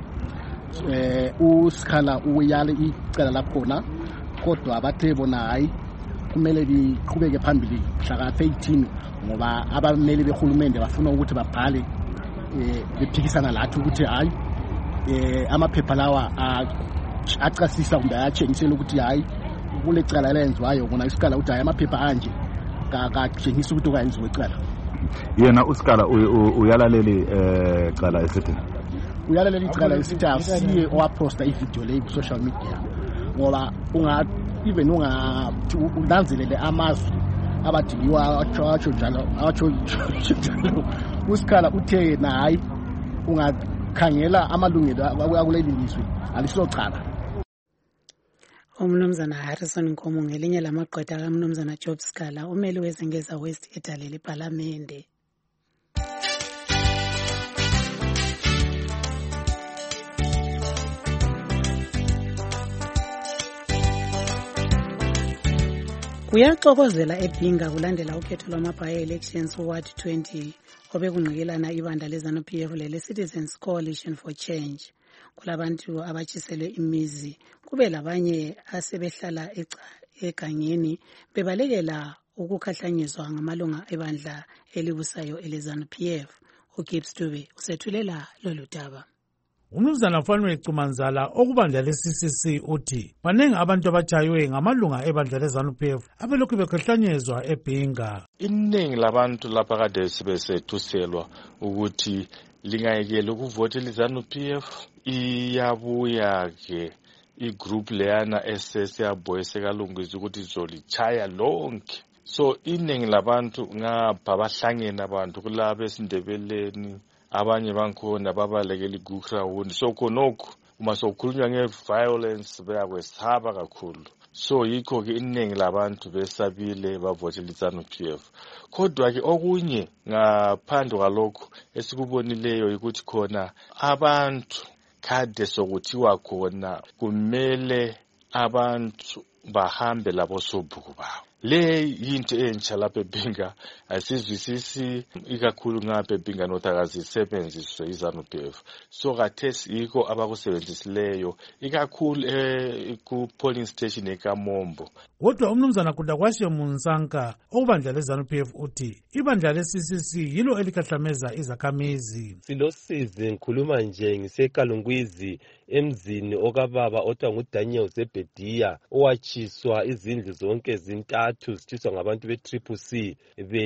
uScala uyale icala lakhona kodwa bathe bona hayi kumele liqhubeke phambili mhla ka-18 ngoba abameli behulumende bafuna ukuthi babhale bephikisana lathi ukuthi hayi amaphepha lawa acasisa kumbe ayatshengisela ukuthi hayi kule cala elenziwayo kona iScala uthi hayi amaphepha anje akatshengisa ukuthi okwayenziwe icala. yena uSikala uyalaleli cala esithi uyalalela icala esithi asiye owaposta ivideo leyi ku-social media ngoba even ungathi ulanzelele amazwi abadiliwa atsho njalo uSikala uthe yena hayi ungakhangela amalungelo akuleli lizwe alisocala. Umnumzana Harrison Nkomo ngelinye lamagqwetha kaMnumzana Job Sikala umeli wezingeza West edaleli Parliament. Kuyaxokozela eBhinga kulandela ukhetho lwama-by-elections Ward 20 obekungqikelana ibandla leZANU-PF le-Citizens Coalition for Change. Kulabantu abatshiselwe imizi kube labanye asebehlala egangeni bebalekela ukukhahlanyezwa ngamalunga ebandla elibusayo eleZANU-PF. uGibbs Dube usethulela lolu daba. Umnumzana Fanwe Cumanzala okubandla le-CCC uthi banengi abantu abatshaywe ngamalunga ebandla leZANU-PF abelokhu bekhahlanyezwa eBhinga. Iningi labantu lapha kade sibesethuselwa ukuthi lingayekela ukuvota leZANU-PF iyabuya ke igroup leyana esesiyaboyise kalungisa ukuthi izolichaya lonke. So iningi labantu ngapha bahlangene abantu kulabo esindebeleni abanye bankhona babalekela igukrawundi. So khonokho uma sokhulunywa nge-violence bayakwesaba kakhulu. So yikho ke iningi labantu besabile bavotela iZANU-PF. Kodwa ke okunye ngaphandle kwalokho esikubonileyo ukuthi khona abantu kade sokuthiwa khona kumele abantu bahambe labo sobhuku bawo. Le yinto entsha lapha eBhinga asizwisisi ikakhulu ngapha eBhinga nothakazisebenziswe iZANU-PF. So kathesi yikho abakusebenzisileyo ikakhulu ku polling station eKamombo. Kodwa umnumzana Kudakwashe Munsanka obandla leZANU-PF uthi ibandla le-CCC yilo elikhahlameza izakhamizi. Silosizi ngikhuluma nje ngisekalungwizi emzini okababa othiwa nguDaniel Zebediya owatshiswa izindlu zonke zintathu sithiswa ngabantu be-CCC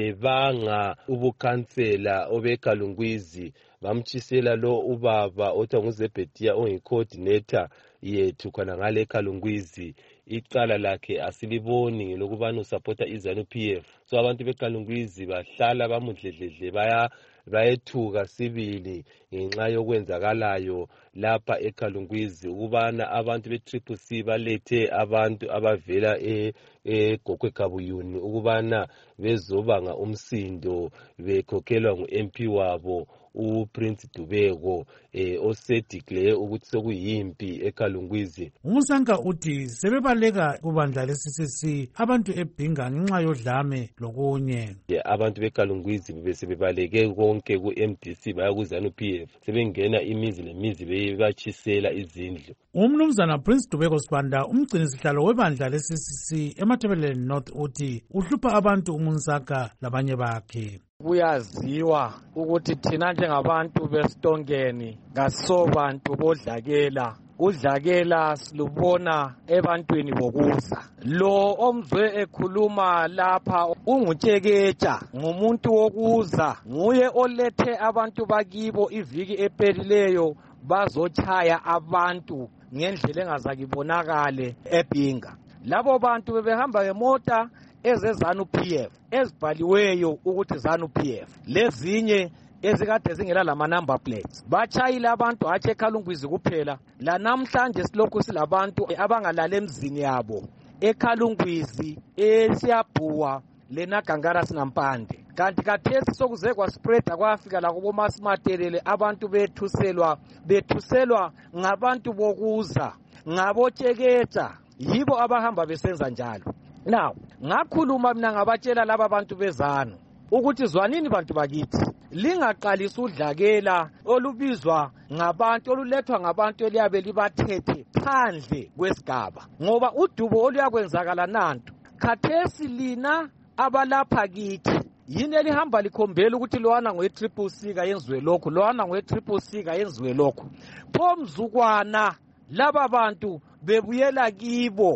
bebanga ubukhansela obekalungwizi bamtshisela lo ubaba othiwa nguZebediya ongi-coordinator yethu khona ngale ekalungwizi. Icala lakhe asiliboni ngelokubana usupporta iZANU-PF. So abantu bekalungwizi bahlala bamudledledle bayethuka sibili ngenxa yokwenzakalayo lapha ekalungwizi ukubana abantu be-CCC balethe abantu abavela eGokwe Kabuyuni ukubana bezobanga umsindo bekhokhelwa ngu-MP wabo uPrince Dubeko osedeclare ukuthi sokuyimpi ekalungwizi. Umusanka uthi sebebaleka kubandla le-CCC abantu eBhinga ngenxa yodlame lokunye. Abantu bekalungwizi besebebaleke konke ku-MDC baya kuZANU-PF sebengena imizi lemizi bebatshisela izindlu. Umnumzana Prince Dubeko Sibanda umgcinisihlalo webandla le-CCC eMatabeleland North uthi uhlupha abantu uMunsaka labanye bakhe. Kuyaziwa ukuthi thina njengabantu besitongeni ngasobantu bodlakela. Udlakela silubona ebantwini bokuza. Lo omzwe ekhuluma lapha ungutsheketsha ngumuntu wokuza nguye olethe abantu bakibo iviki ephelileyo bazochaya abantu ngendlela engazakibonakale eBhinga. Labo bantu bebehamba ngemota ezeZANU-PF ezibhaliweyo ukuthi ZANU-PF lezinye ezikade zingela lama number plates bachayila abantu hathe eKhalungwizi kuphela. La namhlanje silokhu silabantu abangalala emzini yabo eKhalungwizi eSiyabhuwa leNagangara sinampande. Kanti kathesi sokuze kwa spread akwafika la kubo masimaterele abantu bethuselwa ngabantu bokuza ngabotsheketsha yibo abahamba besenza njalo. Now ngakhuluma mina ngabatshela laba bantu beZANU ukuthi zwanini bantu bakithi lingaqalisa udlakela olubizwa ngabantu olulethwa ngabantu eliyabe libathethe phandle kwesigaba ngoba udubo oluyakwenzakala nantu khathesi lina abalapha kithi yini elihamba likhombela ukuthi lowana ngowe-CCC yenziwe lokhu lowana ngowe-CCC yenziwe lokhu. Pho mzukwana laba bantu bebuyela kibo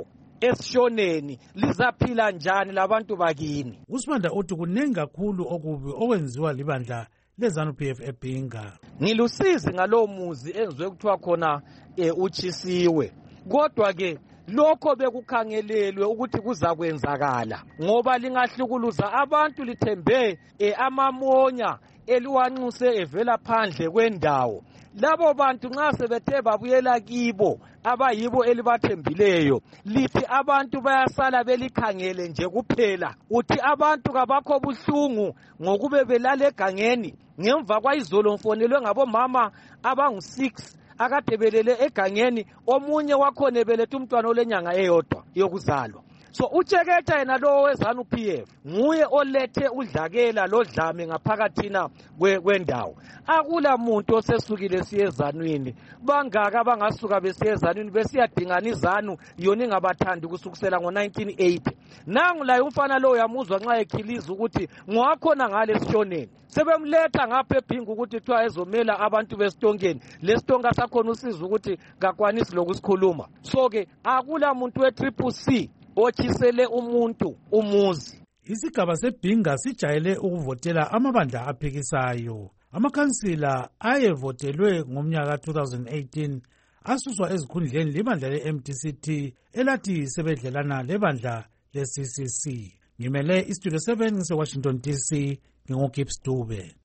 esishoneni lizaphila njani labantu bakini. uSibanda uthi kunengi kakhulu okubi okwenziwa libandla leZANU-PF eBhinga. Ngilusizi ngalowo muzi enziwe kuthiwa khona uchisiwe, kodwa ke lokho bekukhangelelwe ukuthi kuzakwenzakala ngoba lingahlukuluza abantu lithembe amamonya eliwanxuse evela phandle kwendawo. Labo bantu nxa sebethe babuyela kibo abayibo elibathembileyo, lithi abantu bayasala belikhangele nje kuphela. Uthi abantu kabakho buhlungu ngokube belala egangeni ngemva kwayizolo mfonelwe ngabomama abangu-6 akade belele egangeni, omunye wakhona ebelethe umntwana olenyanga eyodwa yokuzalwa. So uCheketa yena lo weZANU-PF nguye olethe udlakela lodlame ngaphakathina kwendawo. Akula muntu osesukile siye eZanwini, bangaka abangasuka besiye eZanwini besiyadingana iZANU yona ingabathandi kusukisela ngo-1980. Nangu la umfana lo uyamuzwa nxa ekhiliza ukuthi ngwakhona ngale sishoneni, sebemletha ngapha eBhinga ukuthi kuthiwa ezomela abantu besitongeni. Lesitonga sakhona usiza ukuthi kakwanisi lokusikhuluma. So ke akula muntu we-CCC ochisele umuntu umuzi. Isigaba seBhinga sijayele ukuvotela amabandla aphikisayo. Amakhansila ayevotelwe ngomnyaka 2018 asuswa ezikhundleni libandla le-MDCT elathi sebedlelana lebandla le-CCC. Ngimele iStudio 7 ngise-Washington DC, nginguGibbs Dube.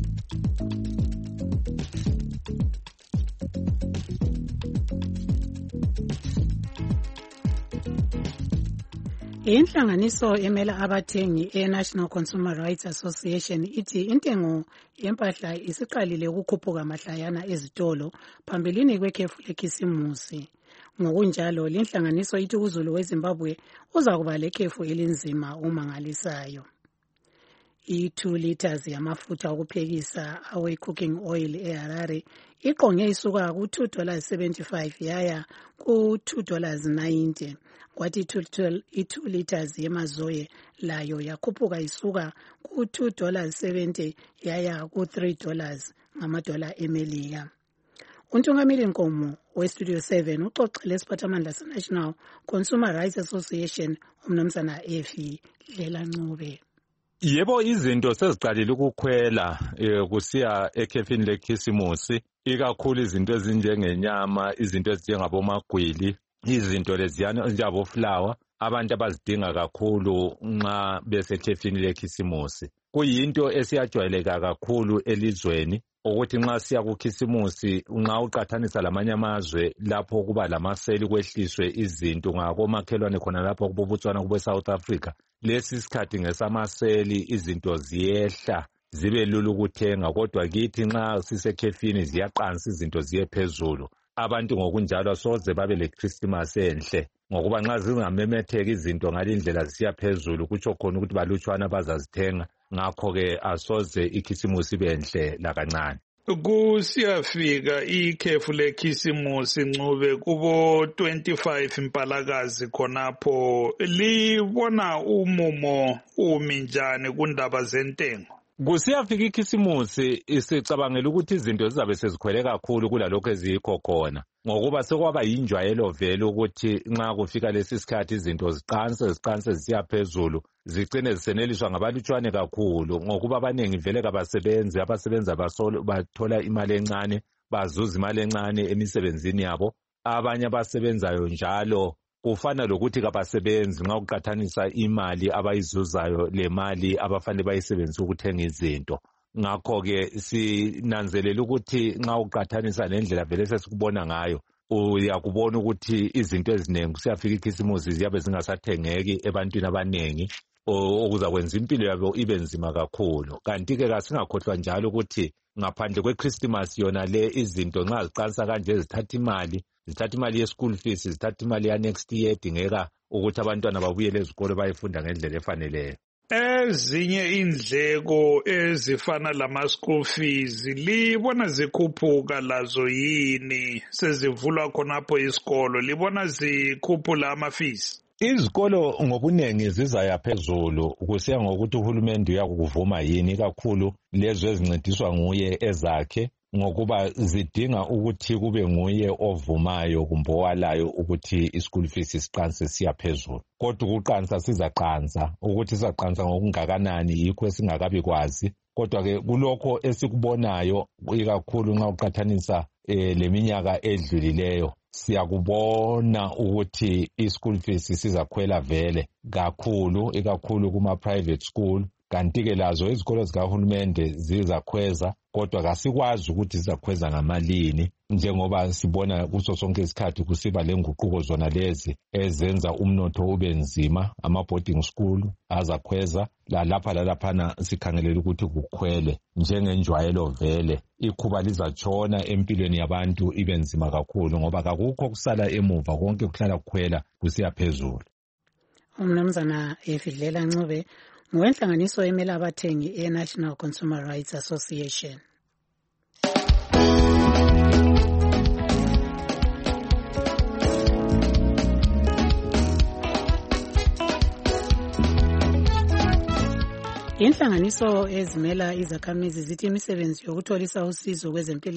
Inhlanganiso emela abathengi e-National Consumer Rights Association ithi intengo yempahla isiqalile ukukhuphuka mahlayana ezitolo phambilini kwekhefu lekhisimusi. Ngokunjalo, linhlanganiso ithi uZulu weZimbabwe uza kuba lekhefu elinzima umangalisayo. I-2 liters yamafutha okuphekisa awe-cooking oil eHarare iqonge isuka ku$2.75 yaya ku$2.90. Kwathi i-2 liters yemazoye layo yakhuphuka isuka ku$2.70 yaya ku$3 ngamadola eMelika. Untungameli Nkomo weStudio 7 uxoxele isiphathamandla se-National Consumer Rights Association umnumzana Efi Dlela-Ncube. Yebo, izinto seziqalile ukukhwela kusiya ekhefini lekhisimusi, ikakhulu izinto ezinjengenyama, izinto ezinjengabomagwili, izinto leziyana ezinjengaboflawa abantu abazidinga kakhulu nxa besekhefini lekhisimusi. Kuyinto esiyajwayeleka kakhulu elizweni ukuthi nxa siya kukhisimusi, nxa uqathanisa lamanye amazwe lapho kuba lamaseli kwehliswe izinto ngakomakhelwane khona lapho kuboBotswana kube South Africa, lesi sikhathi ngesamaseli izinto ziyehla zibe lula ukuthenga, kodwa kithi nxa sisekhefini ziyaqansa izinto ziye phezulu. Abantu ngokunjalo soze babe leChristmas enhle ngokuba nxa zingamemetheka izinto ngalindlela zisiya phezulu kutsho khona ukuthi balutshwana abazazithenga, ngakho ke asoze ikhisimusi benhle lakancane. Kusiyafika ikhefu lekhisimusi Ncube kubo 25 Mpalakazi khonapho, libona umumo umi njani kundaba zentengo? Kusiyafika ikhisimusi isicabangela ukuthi izinto zizabe sezikhwele kakhulu kulalokho ezikho khona, ngokuba sekwaba yinjwayelo vele ukuthi nxa kufika lesi sikhathi izinto ziqanse zisiya phezulu, zigcine ziseneliswa ngabalutshwane kakhulu ngokuba abaningi vele kabasebenzi, abasebenza bathola imali encane, bazuza imali encane emisebenzini yabo. Abanye abasebenzayo njalo kufana lokuthi kabasebenzi nxa uqathanisa imali abayizuzayo le mali abafanele bayisebenzise ukuthenga izinto. Ngakho ke sinanzelela ukuthi nxa uqathanisa nendlela vele sesikubona ngayo, uyakubona ukuthi izinto eziningi kusiyafika ikhisimusi ziyabe zingasathengeki ebantwini abaningi, okuzakwenza impilo yabo ibe nzima kakhulu. Kanti ke kasingakhohlwa njalo ukuthi ngaphandle kweChristmas yona le izinto nxa ziqansa kanje zithatha imali ye-school fees, zithatha imali ya next year edingeka ukuthi abantwana babuyele ezikolo bayefunda ngendlela efaneleyo. Ezinye indleko ezifana lama-school fees libona zikhuphuka lazo yini sezivulwa khonapho isikolo? Libona zikhuphula ama-fees? Izikolo ngobunengi zizaya phezulu kusiya ngokuthi uhulumende uyakuvuma yini, kakhulu lezo ezincediswa nguye ezakhe. ngokuba zidinga ukuthi kube nguye ovumayo kumbe owalayo ukuthi i-school fees siqanse siya phezulu. Kodwa ukuqansa sizaqansa, ukuthi sizaqansa ngokungakanani yikho esingakabi kwazi. Kodwa-ke kulokho esikubonayo ikakhulu nxa uqathanisa leminyaka edlulileyo, siyakubona ukuthi i-school fees sizakhwela vele kakhulu, ikakhulu kuma-private school. Kanti-ke lazo izikolo zikahulumende zizakhweza, kodwa kasikwazi ukuthi zizakhweza ngamalini, njengoba sibona kuso sonke isikhathi kusiba lenguquko zona lezi ezenza umnotho ube nzima. Ama-boarding school azakhweza, lapha lalaphana sikhangelela ukuthi kukhwele njengenjwayelo vele. Ikhuba lizatshona empilweni yabantu ibe nzima kakhulu, ngoba kakukho kusala emuva, konke kuhlala kukhwela kusiya phezulu. Umnumzana Efidlela Ncube ngwenhlanganiso emela abathengi e-National Consumer Rights Association. Inhlanganiso ezimela izakhamizi zithi imisebenzi yokutholisa usizo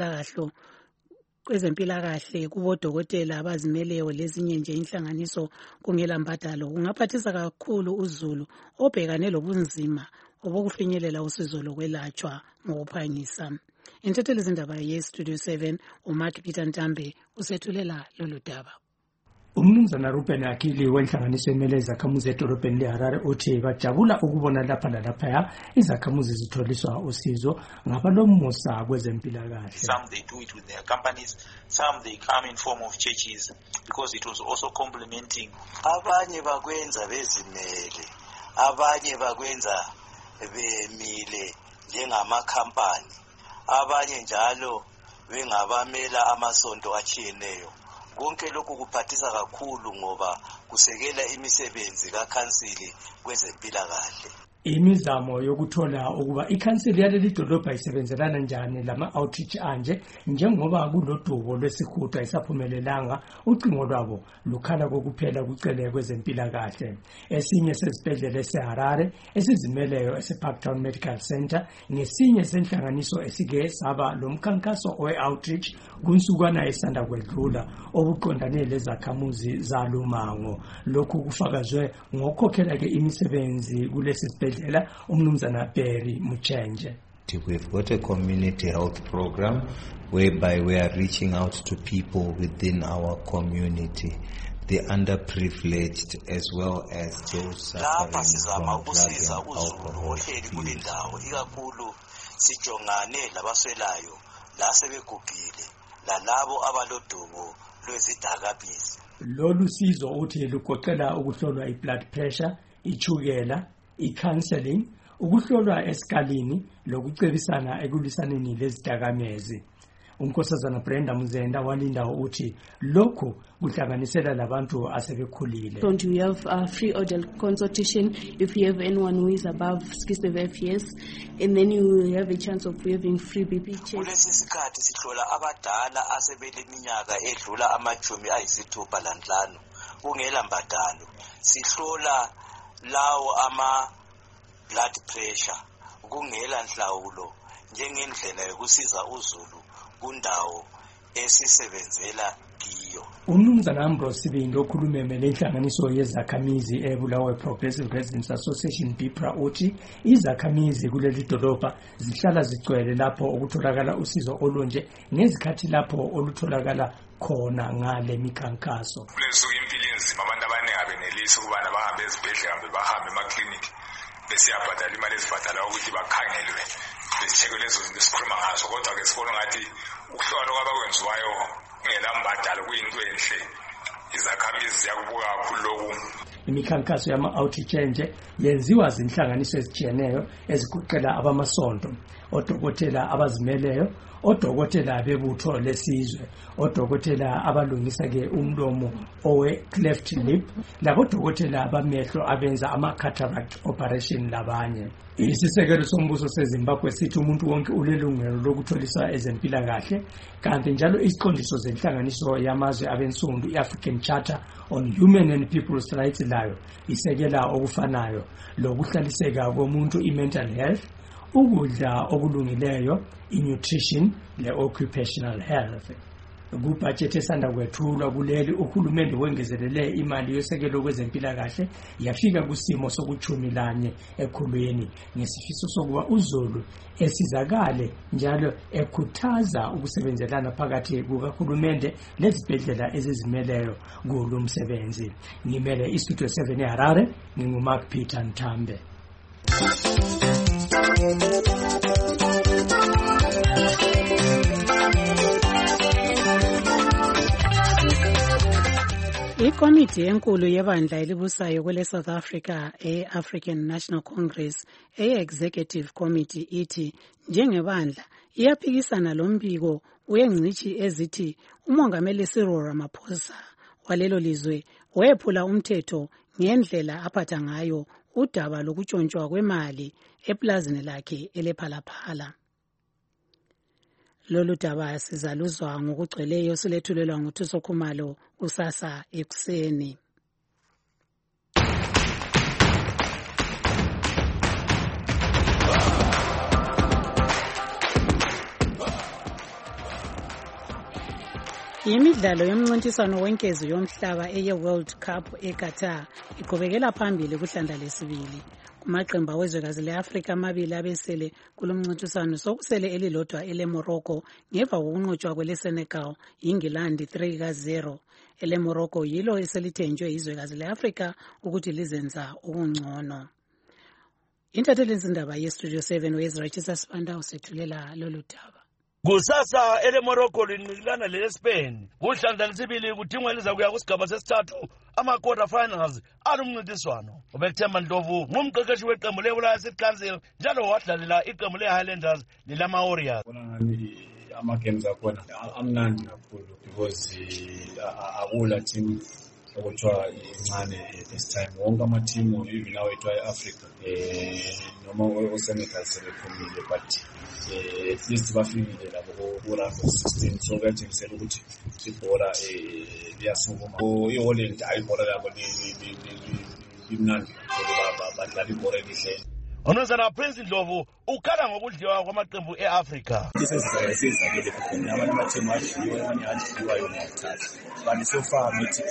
kwezempilakahle kubodokotela abazimeleyo lezinye nje inhlanganiso kungela mbadalo kungaphathisa kakhulu uzulu obhekane lobunzima obokufinyelela usizo lokwelatshwa ngokuphangisa. Inthetheli zindaba ye-Studio 7 uMark Peter Ntambe usethulela lolu daba. Umnumzana Ruben Akili wenhlanganiso emele izakhamuzi edolobheni leHarare uthi bajabula ukubona lapha lalaphaya izakhamuzi zitholiswa usizo ngabalomusa kwezempilakahle. Some they do it with their companies, some they come in form of churches because it was also complementing. Abanye bakwenza bezimele, abanye bakwenza bemile njengamakhampani, abanye njalo bengabamela amasonto achiyeneyo. Konke lokhu kuphathisa kakhulu ngoba kusekela imisebenzi kakhansili kwezempilakahle. Imizamo yokuthola ukuba ikhansili yaleli dolobha isebenzelana njani lama-outreach anje njengoba kulodubo lwesihudo isaphumelelanga ucingo lwabo lukhala kokuphela kucele kwezempilakahle. Esinye sezibhedlela eseHarare esizimeleyo ese-Parktown Medical Center nesinye senhlanganiso esike saba lomkhankaso we-outreach kunsukwana esanda kwedlula obuqondane lezakhamuzi zalumango. Lokhu kufakazwe ngokhokhela ke imisebenzi kulesi umnumzana Perry Muchenje. We've got a community health program whereby we are reaching out to people within our community, the underprivileged as well as those suffering from drug and alcohol abuse. Ikakhulu sijongane labaswelayo lasebegugile lalabo abalodubo lwezidakabisi. Lolu sizo uthi lugoqela ukuhlolwa i-blood pressure, ichukela, i-counseling, ukuhlolwa esikalini lokucebisana ekulisaneni lezidakamezi. Unkosazana Brenda Muzenda walinda uthi lokhu kuhlanganisela labantu asebekhulile. Don't we have free order consultation if you have anyone who is above 65 years, and then you have a chance of having free BP check. Kulesi sikhathi sihlola abadala asebeleminyaka edlula amajumi ayisithupha lanhlanu kungela mbadalo. Sihlola lawo blood pressure kungela nhlawulo njengendlela yokusiza uzulu kundawo esisebenzela kiyo. Umnumzana Ambrose Sibindo okhulumeme lenhlanganiso yezakhamizi eBulawayo Progressive Residents Association BIPRA uthi izakhamizi kuleli dolobha zihlala zigcwele lapho okutholakala usizo olunje ngezikhathi lapho olutholakala khona ngale mikhankaso. Kulesuku impilo enzima abantu abaningi abenelisi ukubana bahambe ezibhedlela kumbe bahambe emaklinikhi besiyabhadala imali ezibhadala ukuthi bakhangelwe besithekwe lezo zinto esikhuluma ngazo. Kodwa-ke sibona ngathi ukuhlolwa kwabakwenziwayo ngelambadalo kuyinto enhle. Izakhamizi ziyakubuka kakhulu lokhu. Imikhankaso yama-outreach nje yenziwa zinhlanganiso ezijiyeneyo ezigoqela abamasonto, odokotela abazimeleyo, odokotela bebutho lesizwe, odokotela abalungisa ke umlomo owe-cleft lip, labodokotela abamehlo abenza ama-cataract operation labanye. Isisekelo sombuso seZimbabwe sithi umuntu wonke ulelungelo lokutholisa ezempilakahle, kanti njalo isiqondiso zenhlanganiso yamazwe abensundu i-African Charter on Human and People's Rights layo isekela okufanayo lokuhlaliseka komuntu i-mental health, ukudla okulungileyo, i-nutrition, le-occupational health. Kubhajethi esanda kwethulwa kuleli uhulumende wengezelele imali yosekelo kwezempilakahle yafika kusimo sokuchumelane ekhulweni ngesifiso sokuba uZulu esizakale njalo ekhuthaza ukusebenzelana phakathi kukahulumende lezibhedlela ezizimeleyo kulo msebenzi. Ngimele iStudio 7 eHarare, nginguMark Peter Nthambe. Ikomiti enkulu yebandla elibusayo kwele South Africa e-African National Congress e-Executive Committee ithi njengebandla iyaphikisana lombiko wengcithi ezithi umongameli Cyril Ramaphosa walelo lizwe wephula umthetho ngendlela aphatha ngayo udaba lokutshontshwa kwemali eplazini lakhe elephalaphala. Lolu daba sizaluzwa ngokugcweleyo silethulelwa nguThuso Khumalo kusasa ekuseni. Imidlalo yomncintiswano wenkezo yomhlaba eye-World Cup eQatar iqhubekela phambili kuhlanda lesibili. Kumaqembu awezwekazi le-Afrika amabili abesele kulomncintiswano sokusele elilodwa ele-Morocco ngemva kokunqotshwa kwele-Senegal England 3-0. Ele-Morocco yilo eselithenjwe izwekazi le-Afrika ukuthi lizenza okungcono. Intatheli izindaba yeStudio 7 weZra Chisasibanda usethulela lolu daba. Kusasa ele-Morocco linqikilana lele-Spain kuhlandla lesibili kudingwa liza kuya kusigaba sesithathu ama-quarter finals alumncintiswano. uBethemba Ndlovu ngumqeqeshi weqembu le-Royal City Council njalo wadlalela iqembu le-Highlanders lelama-Warriors. Ama-games akhona amnandi kakhulu because akula team okuthiwa incane this time. Wonke ama-team even awethu e-Africa noma o-Senegal sebephumile but at least bafikile lapho ku-round of 16 so kuyatshengisela ukuthi ibhola liyasukuma. I-Holland ibhola labo limnandi badlala ibhola elihle. Umnumzana Prince Ndlovu ukhala ngokudliwa kwamaqembu e-Afrika. Sezizakele khona abantu amathimu adliwa abanye adliwa yona ngokuthatha kanti so far ngithi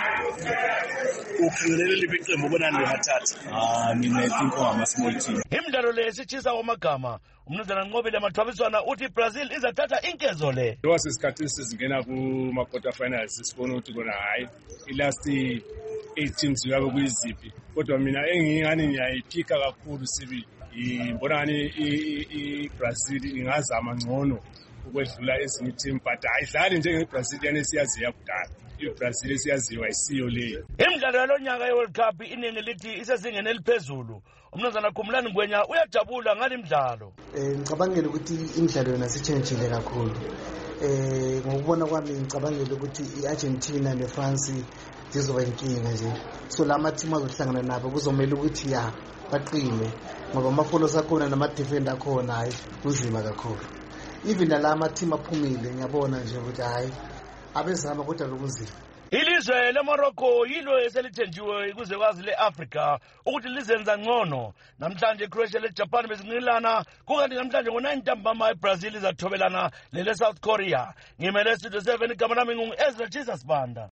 ukhangelele liphi iqembu ubonani lingathatha. Mina think ama-small team. Imidlalo le esitshisa kwamagama umnumzana Nqobile Mathwabiswana uthi Brazil izathatha inkezo le. Lwasesikhathi sizingena kuma-quarter finals sibona ukuthi kona hayi i-last 8 teams yabe kuyiziphi kodwa mina engingani ngiyayiphika kakhulu sibi ngibona ngani i-Brazil ingazama ngcono ukwedlula ezinye team but ayidlali njenge-Brazil yani siyaziya kudala. I-Brazil esiyaziwa isiyo leyo. Imidlalo yalonyaka ye-World Cup iningi lithi isezingeni eliphezulu. Umnumzana Khumlani Ngwenya uyajabula ngale midlalo. Ngicabangela ukuthi imidlalo yona sitshentshile kakhulu. Ngokubona kwami ngicabangela ukuthi i-Argentina ne-France zizoba inkinga nje. So lama team azohlangana nabo kuzomela ukuthi baqine ngoba amafolosi akhona nama-defender akhona hayi kunzima kakhulu. Even nalama team aphumile ngiyabona nje ukuthi hayi abezama kodwa lokunzima. Ilizwe le-Morocco yilo eselithenjiwe kuzwekazi le-Afrika ukuthi lizenza ngcono. Namhlanje iCroatia le-Japan bezinqilana kukanti namhlanje ngo-9 ntambama eBrazil izathobelana lele-South Korea. Ngimele Studio 7 igama lami ngu-Ezra Chisasibanda.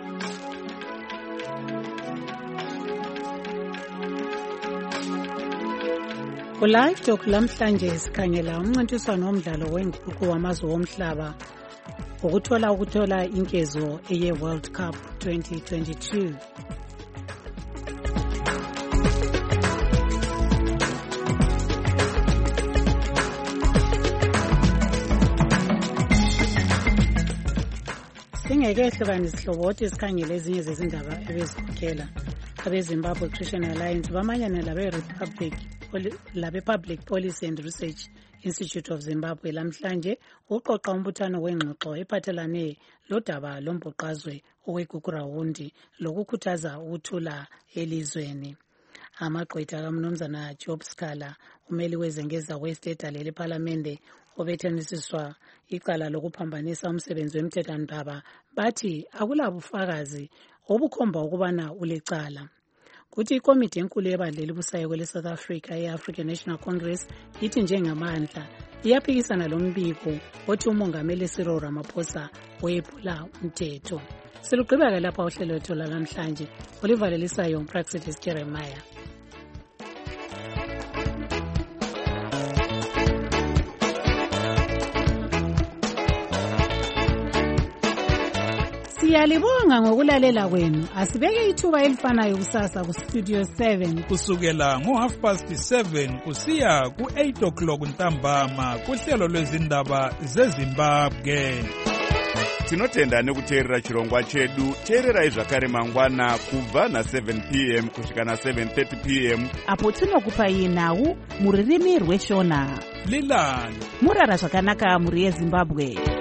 Ku-Live Talk lamhlanje sikhangela umncintiswano womdlalo wenguquko wamazwe womhlaba ukuthola inkezo eye-World Cup 2022. Singekehlukanisa ihlobothi sikhangele ezinye zezindaba ebezikhokhela. Abe-Zimbabwe Christian Alliance bamanyana labe-Public Policy and Research Institute of Zimbabwe lamhlanje uqoqa umbuthano wengxoxo ephathelane lodaba lombhuqazwe okwegugrawundi lokukhuthaza ukuthula elizweni. Amagqwetha kaMnumzana Job Scala umeli wezengeza we-State alele Parliament obethanisiswa icala lokuphambanisa umsebenzi wemthethwandaba bathi akulabufakazi obukhomba ukubana ulecala. kuthi ikomiti enkulu yebandla elibusayo kwele-South Africa ye-African National Congress ithi njengamandla iyaphikisana lo mbiko othi umongameli Cyril Ramaphosa wephula umthetho. Silugqiba-ke lapha uhlelo lwethu lanamhlanje olivalelisayo uPraxidis Jeremiah. Siyalibonga ngokulalela kwenu. Asibeke ithuba elifanayo kusasa ku Studio 7 kusukela ngo7:30 kusiya ku8 ntambama kuhlelo lwezindaba zeZimbabwe. Tinotenda nekuteerera chirongwa chedu. Teererai zvakare mangwana kubva na7 p.m. kusvika na7:30 p.m. apo tinokupai nhau muririmi rweshona. Lilani murara zvakanaka muri yeZimbabwe.